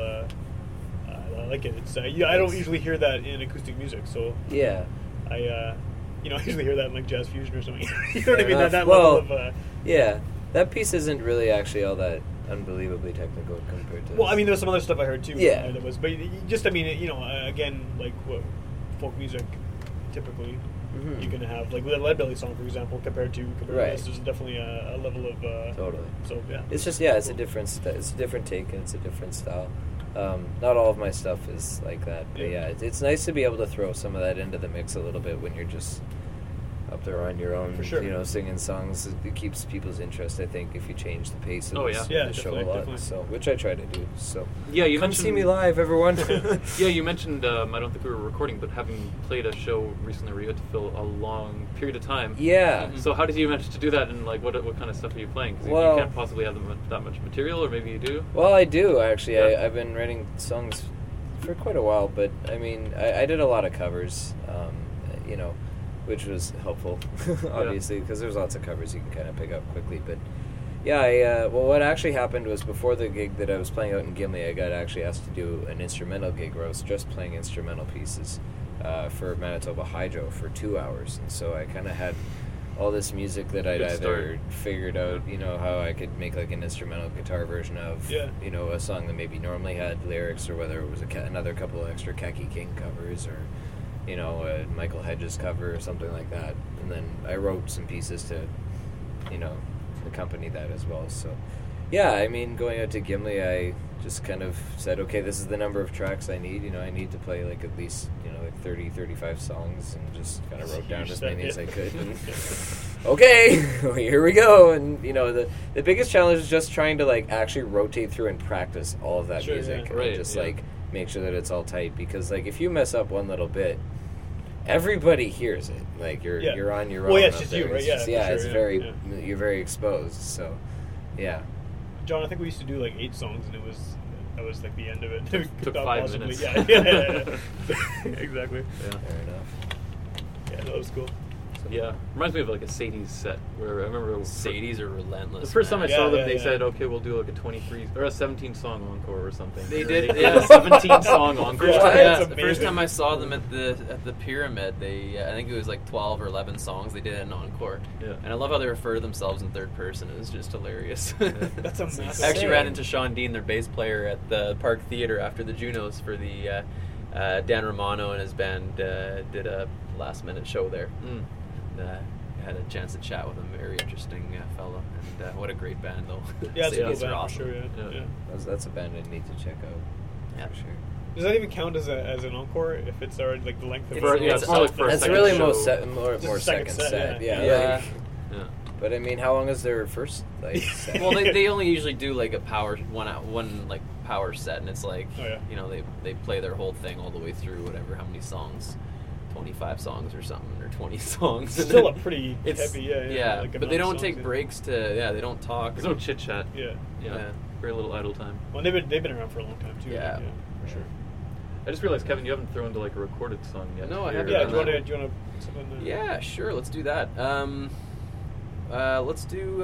I like it. It's I don't usually hear that in acoustic music, so Yeah. I usually hear that in like jazz fusion or something. You know what I mean? enough. That Well, level of. Yeah. That piece isn't really actually all that unbelievably technical compared to... Well, I mean, there was some other stuff I heard too. Yeah. That was, but just, I mean, again, like what folk music typically Mhm. you can have, like with a Lead Belly song, for example, compared to Right. this, there's definitely a level of. Totally. So yeah. It's just, it's a different it's a different take and it's a different style. Not all of my stuff is like that, but Yeah. it's nice to be able to throw some of that into the mix a little bit when you're just up there on your own, For sure. you know, singing songs. It keeps people's interest, I think, if you change the pace of Oh, yeah. Yeah, the show a definitely, lot. definitely. So, which I try to do. So, Yeah, you come mentioned see me live, everyone. Yeah, you mentioned. I don't think we were recording, but having played a show recently where you had to fill a long period of time. Yeah. So how did you manage to do that, and like what kind of stuff are you playing? 'Cause Well- you can't possibly have that much material, or maybe you do. Well, I do actually. Yeah. I've been writing songs for quite a while, but I mean, I did a lot of covers, you know, which was helpful, obviously, because there's lots of covers you can kind of pick up quickly. But yeah, well, what actually happened was before the gig that I was playing out in Gimli, I got actually asked to do an instrumental gig where I was just playing instrumental pieces for Manitoba Hydro for 2 hours, and so I kind of had all this music that I'd Good either start. figured out, you know, how I could make like an instrumental guitar version of, Yeah. you know, a song that maybe normally had lyrics, or whether it was another couple of extra Khaki King covers, or, you know, a Michael Hedges cover or something like that. And then I wrote some pieces to, you know, accompany that as well. So, yeah, I mean, going out to Gimli, I just kind of said, okay, this is the number of tracks I need. You know, I need to play like at least, you know, like 30, 35 songs, and just kind of wrote down Huge as set, many yeah. as I could. And okay, here we go. And, you know, the biggest challenge is just trying to like actually rotate through and practice all of that Sure, music, yeah. and Right, just yeah. like make sure that it's all tight, because like if you mess up one little bit, everybody hears it. Like Yeah. you're on your own. Well, yeah, it's up just there. you, right? It's Yeah, just- for yeah, sure, it's yeah, very yeah. you're very exposed. So, yeah. John, I think we used to do like 8 songs, and that was like the end of it. Took Not 5 possibly- minutes. Yeah. exactly. Yeah. Fair enough. Yeah, that was cool. Yeah, reminds me of like a Sadie's set where I remember Sadies are relentless. the first time I man. saw Yeah, them, yeah, they yeah. said, "Okay, we'll do like a 23 or a 17 song encore or something." They And did, They yeah. did a 17 song encore. Yeah, Yeah, that's the first amazing. time I saw them at the pyramid, they I think it was like 12 or 11 songs. They did an encore, Yeah. and I love how they refer to themselves in third person. It was just hilarious. That's a massive. I actually Insane. ran into Sean Dean, their bass player, at the Park Theater after the Junos for the Dan Romano and his band did a last minute show there. Mm. And, had a chance to chat with him. Very interesting fellow, and what a great band though. Yeah, it's a cool Sadies band are for awesome. sure. Yeah. Yeah. Yeah. That's a band I need to check out. Yeah. For sure. Does that even count as an encore if it's already like the length of It's- it? yeah, it's more like for a That's second really show. more Just a more second second set, set. yeah. Yeah. Yeah. Like, Yeah. but I mean, how long is their first like set? Well, they only usually do like a one like power set, and it's like Oh, yeah. you know they play their whole thing all the way through, whatever how many songs, 25 songs or something, or 20 songs. And Still a then pretty it's heavy, yeah. Like but they amount don't of take songs, breaks to they don't talk. There's no chit chat. Yeah. Yeah. Yeah. Very little idle time. Well, they've been around for a long time too. Yeah. For sure. I just realized, Kevin, you haven't thrown to like a recorded song yet. No, I You're- haven't Yeah. done Do you that. want to something? Yeah, sure. Let's do that. Let's do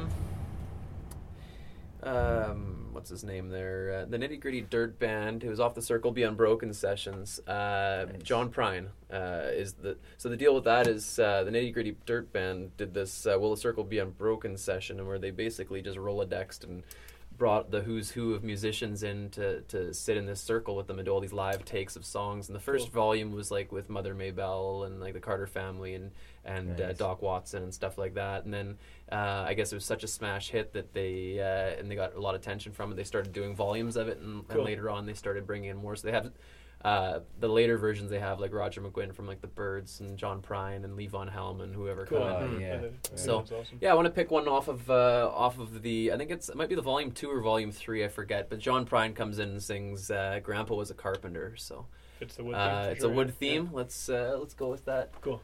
what's his name there? The Nitty Gritty Dirt Band, who was off the Circle Be Unbroken sessions. John Prine is the deal with that is the Nitty Gritty Dirt Band did this Will the Circle Be Unbroken session, and where they basically just Rolodexed and brought the who's who of musicians in to sit in this circle with them and do all these live takes of songs. And the first Cool. volume was like with Mother Maybelle and like the Carter family and Nice. Doc Watson and stuff like that. And then I guess it was such a smash hit that they got a lot of attention from it. They started doing volumes of it, and Cool. later on they started bringing in more. So they have the later versions. They have like Roger McGuinn from like the Byrds and John Prine and Lee Von Helm and whoever. Cool. kind of- Oh, yeah. So, That's awesome. yeah, I want to pick one off of the. I think it might be the volume 2 or volume 3. I forget. But John Prine comes in and sings "Grandpa Was a Carpenter." So It's the wood theme. for it's sure, a wood yeah. theme. Let's go with that. Cool.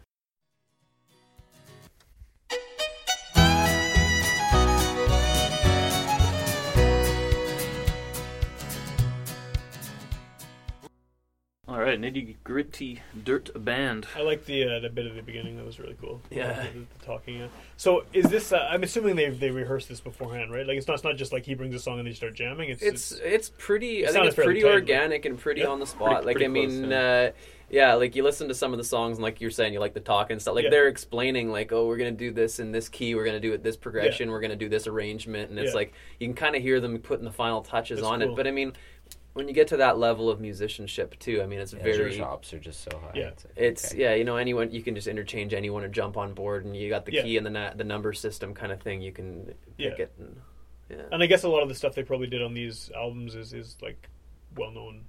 All right, Nitty Gritty Dirt Band. I like the bit at the beginning. That was really cool. Yeah. The talking. Yeah. So is this? I'm assuming they rehearsed this beforehand, right? Like it's not just like he brings a song and they start jamming. It's pretty. It I think sounded it's fairly pretty tight, but- organic and pretty Yeah. on the spot. Pretty like I close, mean, yeah. like you listen to some of the songs, and like you're saying, you like the talk and stuff. Like Yeah. they're explaining, like, oh, we're gonna do this in this key, we're gonna do it this progression, we're gonna do this arrangement, and it's Yeah. like you can kind of hear them putting the final touches That's on cool. it. But I mean, when you get to that level of musicianship too, I mean, it's Yeah, very. your chops are just so high. Yeah. It's okay. yeah, you know, anyone you can just interchange anyone or jump on board, and you got the Yeah. key and the number system kind of thing. You can pick Yeah. it. And, yeah. And I guess a lot of the stuff they probably did on these albums is like well known.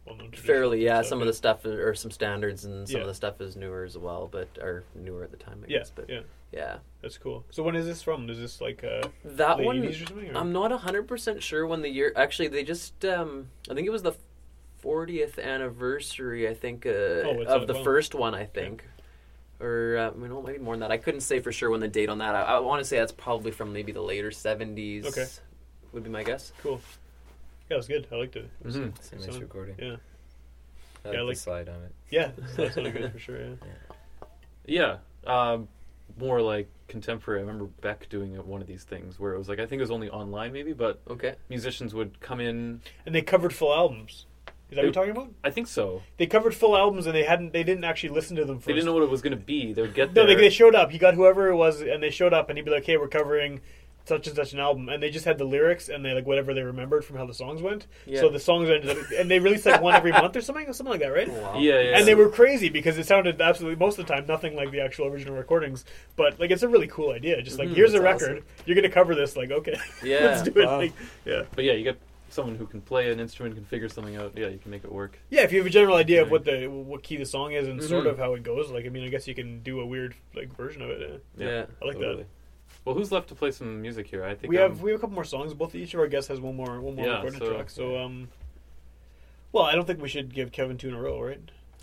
well-known traditional Fairly, yeah. stuff, Some of the stuff are some standards, and some Yeah. of the stuff is newer as well, or newer at the time, I Yeah, guess. But yeah, yeah. that's cool. So when is this from? Is this like That late one, 80s or something? Or? I'm not 100% sure when the year. Actually, they just. I think it was the 40th anniversary. I think of the wow. first one. I think, or maybe more than that. I couldn't say for sure when the date on that. I want to say that's probably from maybe the later 70s. Okay. Would be my guess. Cool. Yeah, it was good. I liked it. It's a nice So- recording. Yeah, I Yeah, like like- the slide on it. yeah, that sounded good for sure. Yeah. Yeah, more like contemporary. I remember Beck doing one of these things where it was like, I think it was only online maybe, but Okay. musicians would come in. And they covered full albums. Is that what you're talking about? I think so. They covered full albums, and they didn't actually listen to them first. They didn't know what it was going to be. They would get No, there. they showed up. He got whoever it was, and they showed up, and he'd be like, "Hey, we're covering such and such an album," and they just had the lyrics and they like whatever they remembered from how the songs went. Yeah. So the songs ended up, and they released like one every month or something like that, right? Oh, wow. Yeah, yeah. And they were crazy because it sounded absolutely most of the time nothing like the actual original recordings. But like it's a really cool idea. Just like here's a that's record, you're gonna cover this. Like okay, Yeah. let's do it. Wow. Like, yeah, But yeah, you get someone who can play an instrument, can figure something out. Yeah, you can make it work. yeah. If you have a general idea of Right. what key the song is and sort of how it goes, like I mean, I guess you can do a weird like version of it. Yeah. I like Totally. Well, who's left to play some music here? I think We have a couple more songs. Each of our guests has one more Yeah, recorded so- track. So well, I don't think we should give Kevin two in a row, right?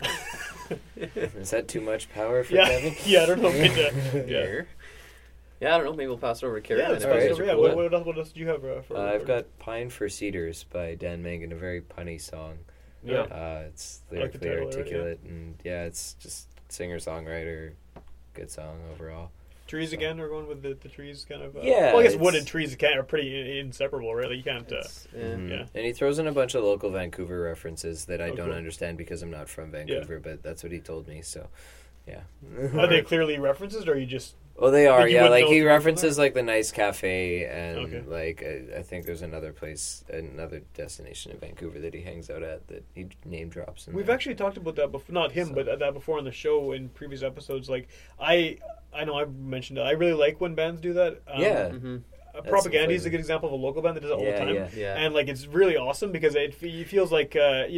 Is that too much power for Yeah, Kevin? yeah. I don't know. Yeah, Here. Yeah, I don't know. Maybe we'll pass it over to Carrie. yeah. then, Let's if pass you it guys over. are Yeah. cool. What else do you have for? I've got Pine for Cedars by Dan Mangan, a very punny song. Yeah. It's I like the lyrically title already, articulate, and yeah, it's just singer-songwriter, good song overall. Trees again. We're going with the trees kind of. Yeah, Well, I guess wood it's- and trees are pretty inseparable, right? Like, you can't. Yeah. Mhm. Yeah. And he throws in a bunch of local Vancouver references that I Oh, don't cool. understand because I'm not from Vancouver, but that's what he told me, so yeah. Are they clearly references, or are you just? Well, they are, Like you yeah. wouldn't Like know he if it was references like the nice cafe and Okay. like I think there's another place, another destination in Vancouver that he hangs out at that he name drops. In We've there. actually talked about that before. Not him, So- but that before on the show in previous episodes. Like I know I've mentioned it. I really like when bands do that. Yeah. Mm-hmm. Propaganda is a flavor. good example of a local band that does it all the Yeah, time. yeah. Yeah. And like it's really awesome because it feels like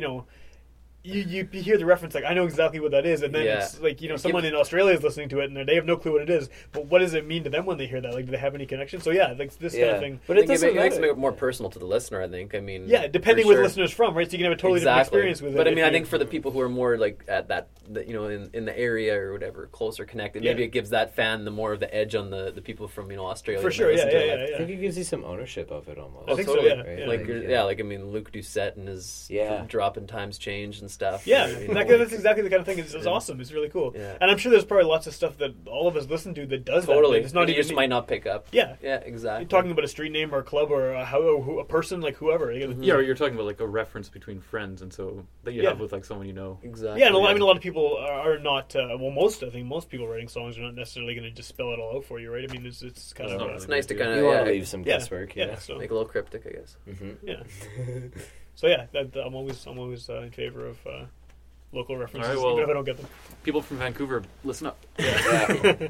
you hear the reference like I know exactly what that is, and then Yeah. it's like It someone gives- in Australia is listening to it and they have no clue what it is. But what does it mean to them when they hear that? Like, do they have any connection? So yeah, like this kind Yeah. of thing. But I it think doesn't it makes matter. it more personal to the listener, I think. I mean, Yeah, depending for where sure. the listener's from, right? So you can have a totally different experience with it. But I if mean, I you- think for the people who are more like at that in the area or whatever, closer connected, maybe Yeah. it gives that fan the more of the edge on the people from Australia. for that sure, listen yeah, to yeah, it, yeah, like, yeah. I think it gives you some ownership of it almost. I think totally. so. Yeah, Right? yeah. Like Like, yeah, like I mean, Luke Doucette and his Yeah. dropping times change and stuff. Yeah, you know, that's exactly the kind of thing. It's Yeah. awesome. It's really cool. Yeah. And I'm sure there's probably lots of stuff that all of us listen to that does totally. that. It's not And you even just might not pick up. Yeah. Yeah, exactly. You're talking about a street name or a club or a person, like whoever. Yeah, or you're talking about like a reference between friends, and so that you Yeah. have with like someone you know. Exactly. Yeah, and I mean, a lot of people are not. I think most people writing songs are not necessarily going to just spell it all out for you, right? I mean, it's kind That's of. not It's really nice to good. kind of You want to leave some yeah, guesswork, yeah. yeah. So make it a little cryptic, I guess. Mm-hmm. yeah. So yeah, I'm always in favor of local references, All right, well- even if I don't get them. People from Vancouver, listen up. Yeah.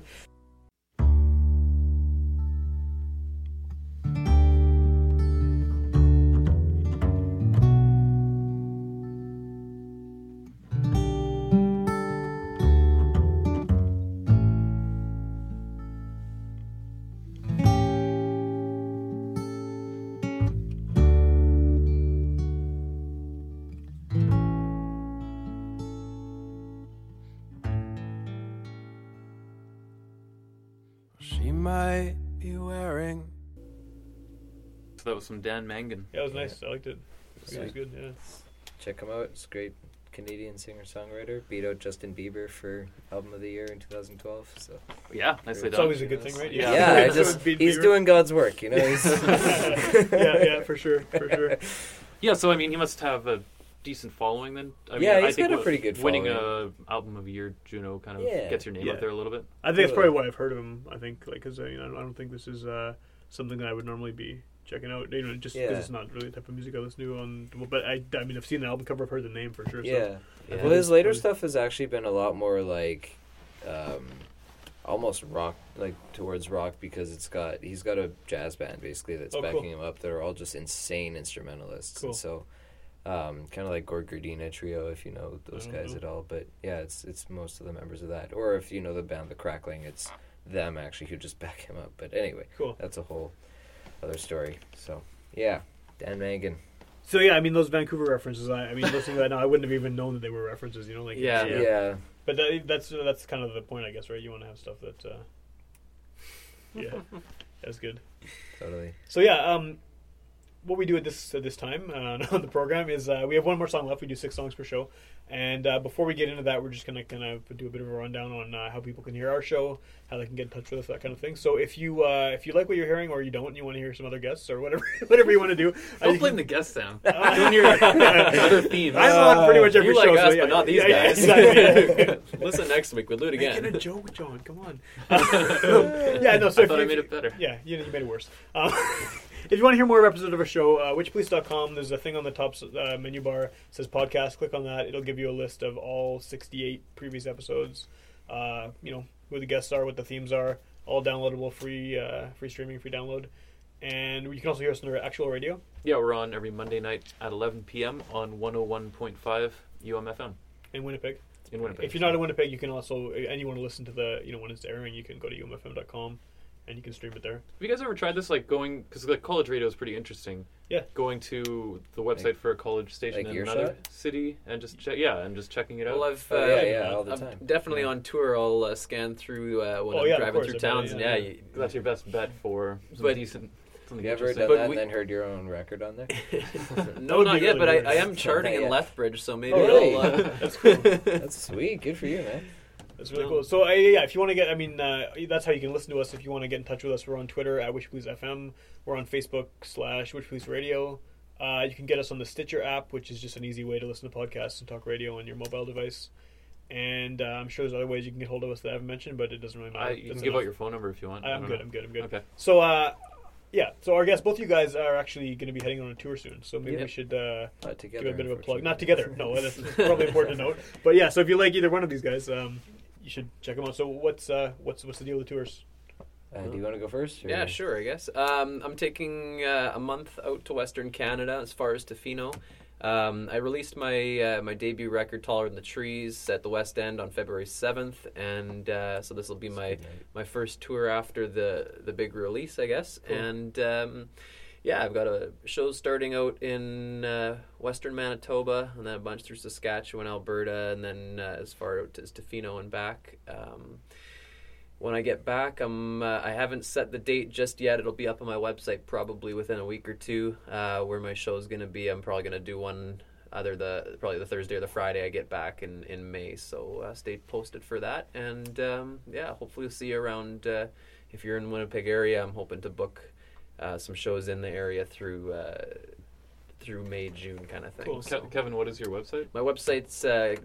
She might be wearing. So that was some Dan Mangan. Yeah, it was nice. I liked it. It was good. Yeah. Check him out. It's a great Canadian singer-songwriter. Beat out Justin Bieber for Album of the Year in 2012. So Yeah, nicely It's done. always a good thing, right? Yeah. yeah, So just it beat he's Bieber. doing God's work, you know. He's yeah, for sure. Yeah, so I mean, he must have a decent following then. I mean, Yeah, I he's think got a pretty good winning following. a album of the year Juno kind of Yeah. gets your name Yeah. out there a little bit. I think it's probably why I've heard of him. I think because I don't think this is something that I would normally be checking out. Just because Yeah. it's not really the type of music I listen to. But I mean, I've seen the album cover, I've heard the name for sure. yeah. Yeah. Well, his later stuff has actually been a lot more like almost rock, like towards rock, because he's got a jazz band basically that's Oh, cool. backing him up. That are all just insane instrumentalists. Cool. And so kind of like Gord Gardina Trio, if you know those guys at all. But yeah, it's most of the members of that. Or if you know the band The Crackling, it's them actually who just back him up. But anyway, Cool. That's a whole other story. So yeah, Dan Mangan. So yeah, I mean those Vancouver references. I mean, listening to that now, I wouldn't have even known that they were references. You know, like Yeah. Yeah. But that's kind of the point, I guess, right? You want to have stuff that, yeah, that's good. Totally. So yeah, what we do at this time on the program is we have one more song left. We do 6 songs per show, and before we get into that, we're just gonna kind of do a bit of a rundown on how people can hear our show, how they can get in touch with us, that kind of thing. So if you like what you're hearing or you don't, and you want to hear some other guests or whatever you want to do, Don't blame the guests, Sam. Doing your other themes. I'm on pretty much every You show. like us, so, yeah, but not these yeah, guys. exactly. Listen next week. We'll do it again. Making a joke, John. Come on. Yeah, no. So I thought I made it better. Yeah, you made it worse. If you want to hear more episodes of our show, witchpolice.com, there's a thing on the top menu bar that says podcast. Click on that. It'll give you a list of all 68 previous episodes. Who the guests are, what the themes are, all downloadable, free streaming, free download. And you can also hear us on our actual radio. Yeah, we're on every Monday night at 11 p.m. on 101.5 UMFM In Winnipeg. in Winnipeg. If you're not in Winnipeg, you can also, and you want to listen to the, when it's airing, you can go to umfm.com and you can stream it there. Have you guys ever tried this, like going, because like college radio is pretty interesting. Yeah. Going to the website for a college station like in Earshot? another city and just checking it out. Well, I've all the time. I'm definitely on tour. I'll scan through when Oh, I'm yeah, of driving course, through I bet, towns, yeah, and yeah. That's your best bet for some But- decent. Something You ever interesting. done But that we- and then heard your own record on there? no, would not be yet. really But weird. I am charting Not in yet. Lethbridge, so maybe Oh, really? I'll. That's cool. That's sweet. Good for you, man. That's really cool. So, if you want to get, that's how you can listen to us. If you want to get in touch with us, we're on Twitter at WitchPoliceFM. We're on Facebook /WitchPoliceRadio. You can get us on the Stitcher app, which is just an easy way to listen to podcasts and talk radio on your mobile device. And I'm sure there's other ways you can get hold of us that I haven't mentioned, but it doesn't really matter. You can That's give enough. out your phone number if you want. I I'm don't good. know. I'm good. Okay. So, so our guests, both you guys are actually going to be heading on a tour soon. So maybe we should Not together. give a bit of a plug. unfortunately. Not together. No, that's probably important to note. But yeah, so if you like either one of these guys, you should check them out. So what's the deal with the tours? Do you want to go first? Or? Yeah, sure. I guess I'm taking a month out to Western Canada, as far as Tofino. I released my my debut record, Taller Than the Trees, at the West End on February 7th, and so this will be my first tour after the big release, I guess. Cool. And I've got a show starting out in Western Manitoba, and then a bunch through Saskatchewan, Alberta, and then as far out as Tofino and back. When I get back, I haven't set the date just yet. It'll be up on my website probably within a week or two, where my show's going to be. I'm probably going to do one either probably the Thursday or the Friday I get back in May. So stay posted for that. And hopefully we'll see you around. If you're in the Winnipeg area, I'm hoping to book some shows in the area through May, June kind of thing. Cool. So Kevin, what is your website? my website's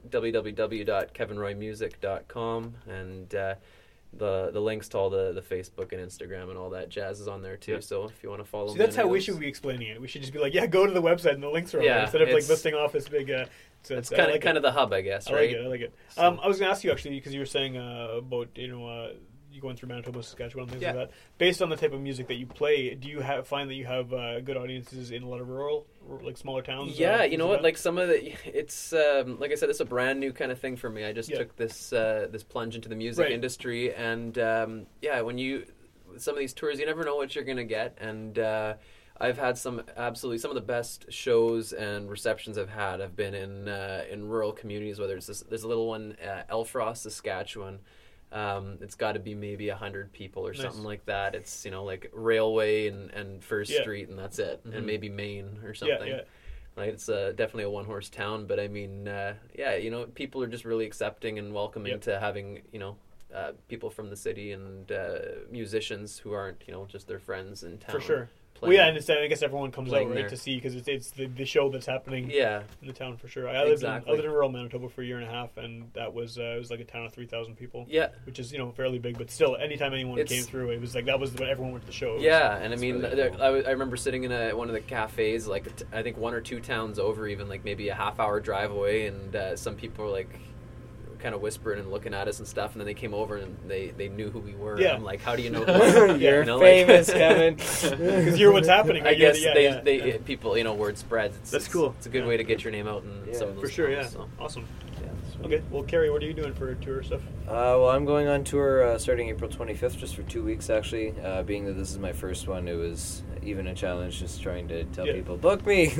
www.kevinroymusic.com, and the links to all the Facebook and Instagram and all that jazz is on there too. Yeah. So if you want to follow See, me, that's on how we those- should be explaining it. We should just be like, go to the website and the links are on there Yeah, instead of like it's- listing off this big. So It's I kind of like kind it. of the hub, I guess, I right? like it. So- I was going to ask you actually because you were saying about you going through Manitoba, Saskatchewan, things Yeah. like that. Based on the type of music that you play, do you find that you have good audiences in a lot of rural, like smaller towns? Yeah, you things know like what? that? Like some of it's like I said, it's a brand new kind of thing for me. I just Yeah. took this plunge into the music Right. industry, and when some of these tours, you never know what you're gonna get, and I've had some of the best shows and receptions I've had have been in rural communities. Whether there's a little one, Elfrost, Saskatchewan. It's got to be maybe 100 people or Nice. something like that. It's like Railway and First Yeah. Street, and that's it, Mhm. and maybe Maine or yeah, something. yeah. Right, it's definitely a one-horse town, but I mean, people are just really accepting and welcoming Yep. to having people from the city and musicians who aren't just their friends in town. For sure. Well, playing. yeah, and I guess everyone comes out playing right there. to see because it's the show that's happening Yeah, in the town for sure. I lived Exactly. in rural Manitoba for a year and a half, and that was it was like a town of 3,000 people, yeah, which is fairly big. But still, anytime anyone It's- came through, it was like that was when everyone went to the show. It was- yeah. And I It's mean, really cool. I remember sitting in one of the cafes, like I think one or two towns over, even like maybe a half-hour drive away, and some people were like kind of whispering and looking at us and stuff, and then they came over and they knew who we were. Yeah. I'm like, how do you know who we are? You're You know, famous, Kevin. Because you're what's happening. I Right? You're guess the- they people, word spreads. That's cool. It's a good way to get your name out in some of those For sure, yeah. songs, so. Awesome. Yeah, that's Okay, well, Carrie, what are you doing for tour stuff? Well, I'm going on tour starting April 25th, just for 2 weeks, actually. Being that this is my first one, it was even a challenge just trying to tell people, book me!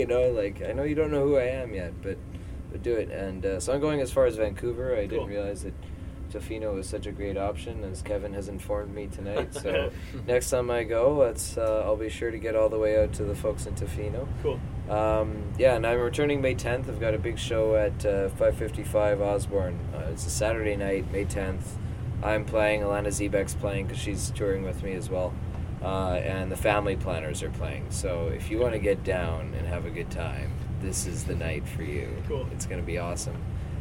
I know you don't know who I am yet, but do it. And so I'm going as far as Vancouver. I didn't realize that Tofino was such a great option, as Kevin has informed me tonight. So next time I go, I'll be sure to get all the way out to the folks in Tofino. Cool. And I'm returning May 10th. I've got a big show at 555 Osborne. It's a Saturday night, May 10th. I'm playing, Alana Zebek's playing because she's touring with me as well. And the Family Planners are playing. So if you want to get down and have a good time, this is the night for you. Cool. It's going to be awesome.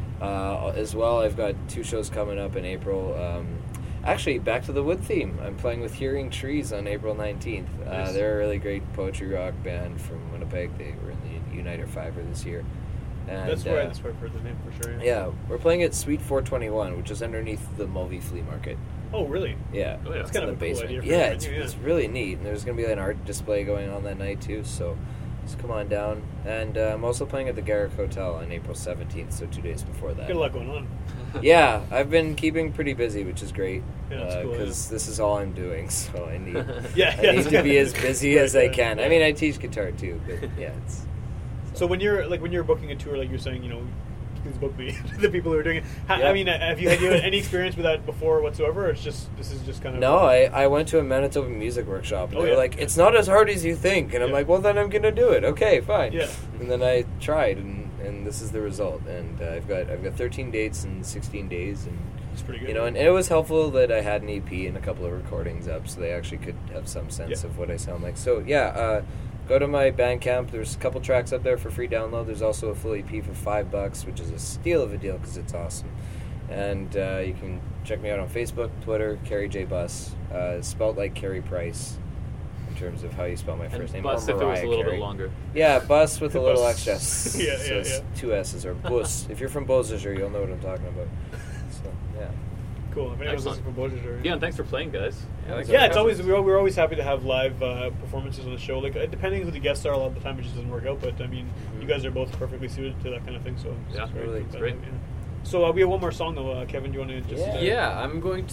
As well, I've got 2 shows coming up in April. Actually, back to the wood theme. I'm playing with Hearing Trees on April 19th. Nice. They're a really great poetry rock band from Winnipeg. They were in the Uniter Fiver this year. And, That's where I've heard the name for sure. yeah, we're playing at Suite 421, which is underneath the Mulvey Flea Market. Oh, really? Yeah, Oh, yeah. It's it's kind in of the a cool basement. idea for Yeah, a it's, venue, it's really neat. And there's going to be an art display going on that night too, so just come on down. And I'm also playing at the Garrick Hotel on April 17th, so 2 days before that. Got a lot going on. Yeah, I've been keeping pretty busy, which is great. Yeah, that's cool, Because this is all I'm doing, so I need Yeah, I need to be as busy as I Right, can. I mean, I teach guitar too, but yeah, it's So when you're booking a tour, like you're saying, please book me. The people who are doing it. Yeah. I mean, have you had any experience with that before whatsoever? Or this is just kind of No, I went to a Manitoba music workshop, and Oh, they were yeah. like, it's not as hard as you think. And I'm Yeah. like, well, then I'm going to do it. Okay, fine. Yeah. And then I tried, and this is the result. And I've got 13 dates in 16 days. And, It's pretty good. and it was helpful that I had an EP and a couple of recordings up, so they actually could have some sense Yeah. of what I sound like. So, yeah, go to my Bandcamp. There's a couple tracks up there for free download. There's also a full EP for $5, which is a steal of a deal because it's awesome. And you can check me out on Facebook, Twitter, Carrie J. Buss, spelled like Carrie Price in terms of how you spell my first name. Bus or if it was a Mariah little Carey. bit longer. Yeah, Buss with a little Bus. extra S. Yeah, So yeah, it's yeah. 2 S's, or Bus. If you're from Beausejour, you'll know what I'm talking about. So, yeah. Cool. If anyone's Excellent. listening from Beausejour. Yeah, and thanks for playing, guys. Yeah, it's always we're always happy to have live performances on the show. Like depending on who the guests are, a lot of the time it just doesn't work out. But I mean, you guys are both perfectly suited to that kind of thing. So it's Yeah, just really, cool. great. Yeah. So we have one more song though. Kevin, do you want to just? Yeah, I'm going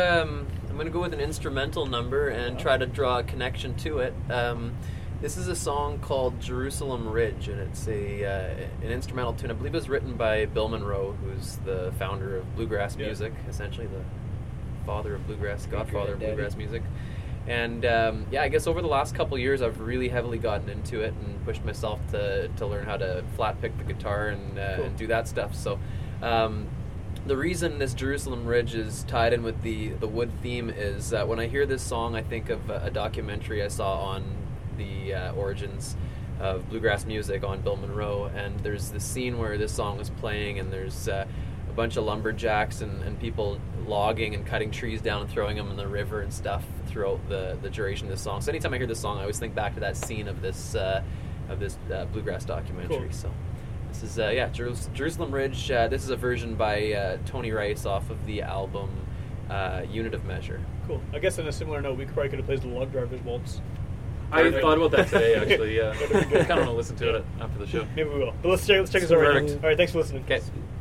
to go with an instrumental number and try to draw a connection to it. This is a song called Jerusalem Ridge, and it's an instrumental tune. I believe it was written by Bill Monroe, who's the founder of bluegrass music, essentially the father of bluegrass, godfather of bluegrass music. And I guess over the last couple years, I've really heavily gotten into it and pushed myself to learn how to flat pick the guitar and do that stuff. So the reason this Jerusalem Ridge is tied in with the wood theme is when I hear this song, I think of a documentary I saw on the origins of bluegrass music on Bill Monroe, and there's this scene where this song was playing, and there's a bunch of lumberjacks and people logging and cutting trees down and throwing them in the river and stuff throughout the duration of this song. So anytime I hear this song, I always think back to that scene of this bluegrass documentary. Cool. So this is Jerusalem Ridge. This is a version by Tony Rice off of the album Unit of Measure. Cool. I guess on a similar note, we probably could have played the Log Drivers Waltz. I thought about that today, actually, yeah. I kind of want to listen to it after the show. Maybe we will. But let's check this out right now. Perfect. All right, thanks for listening. Okay.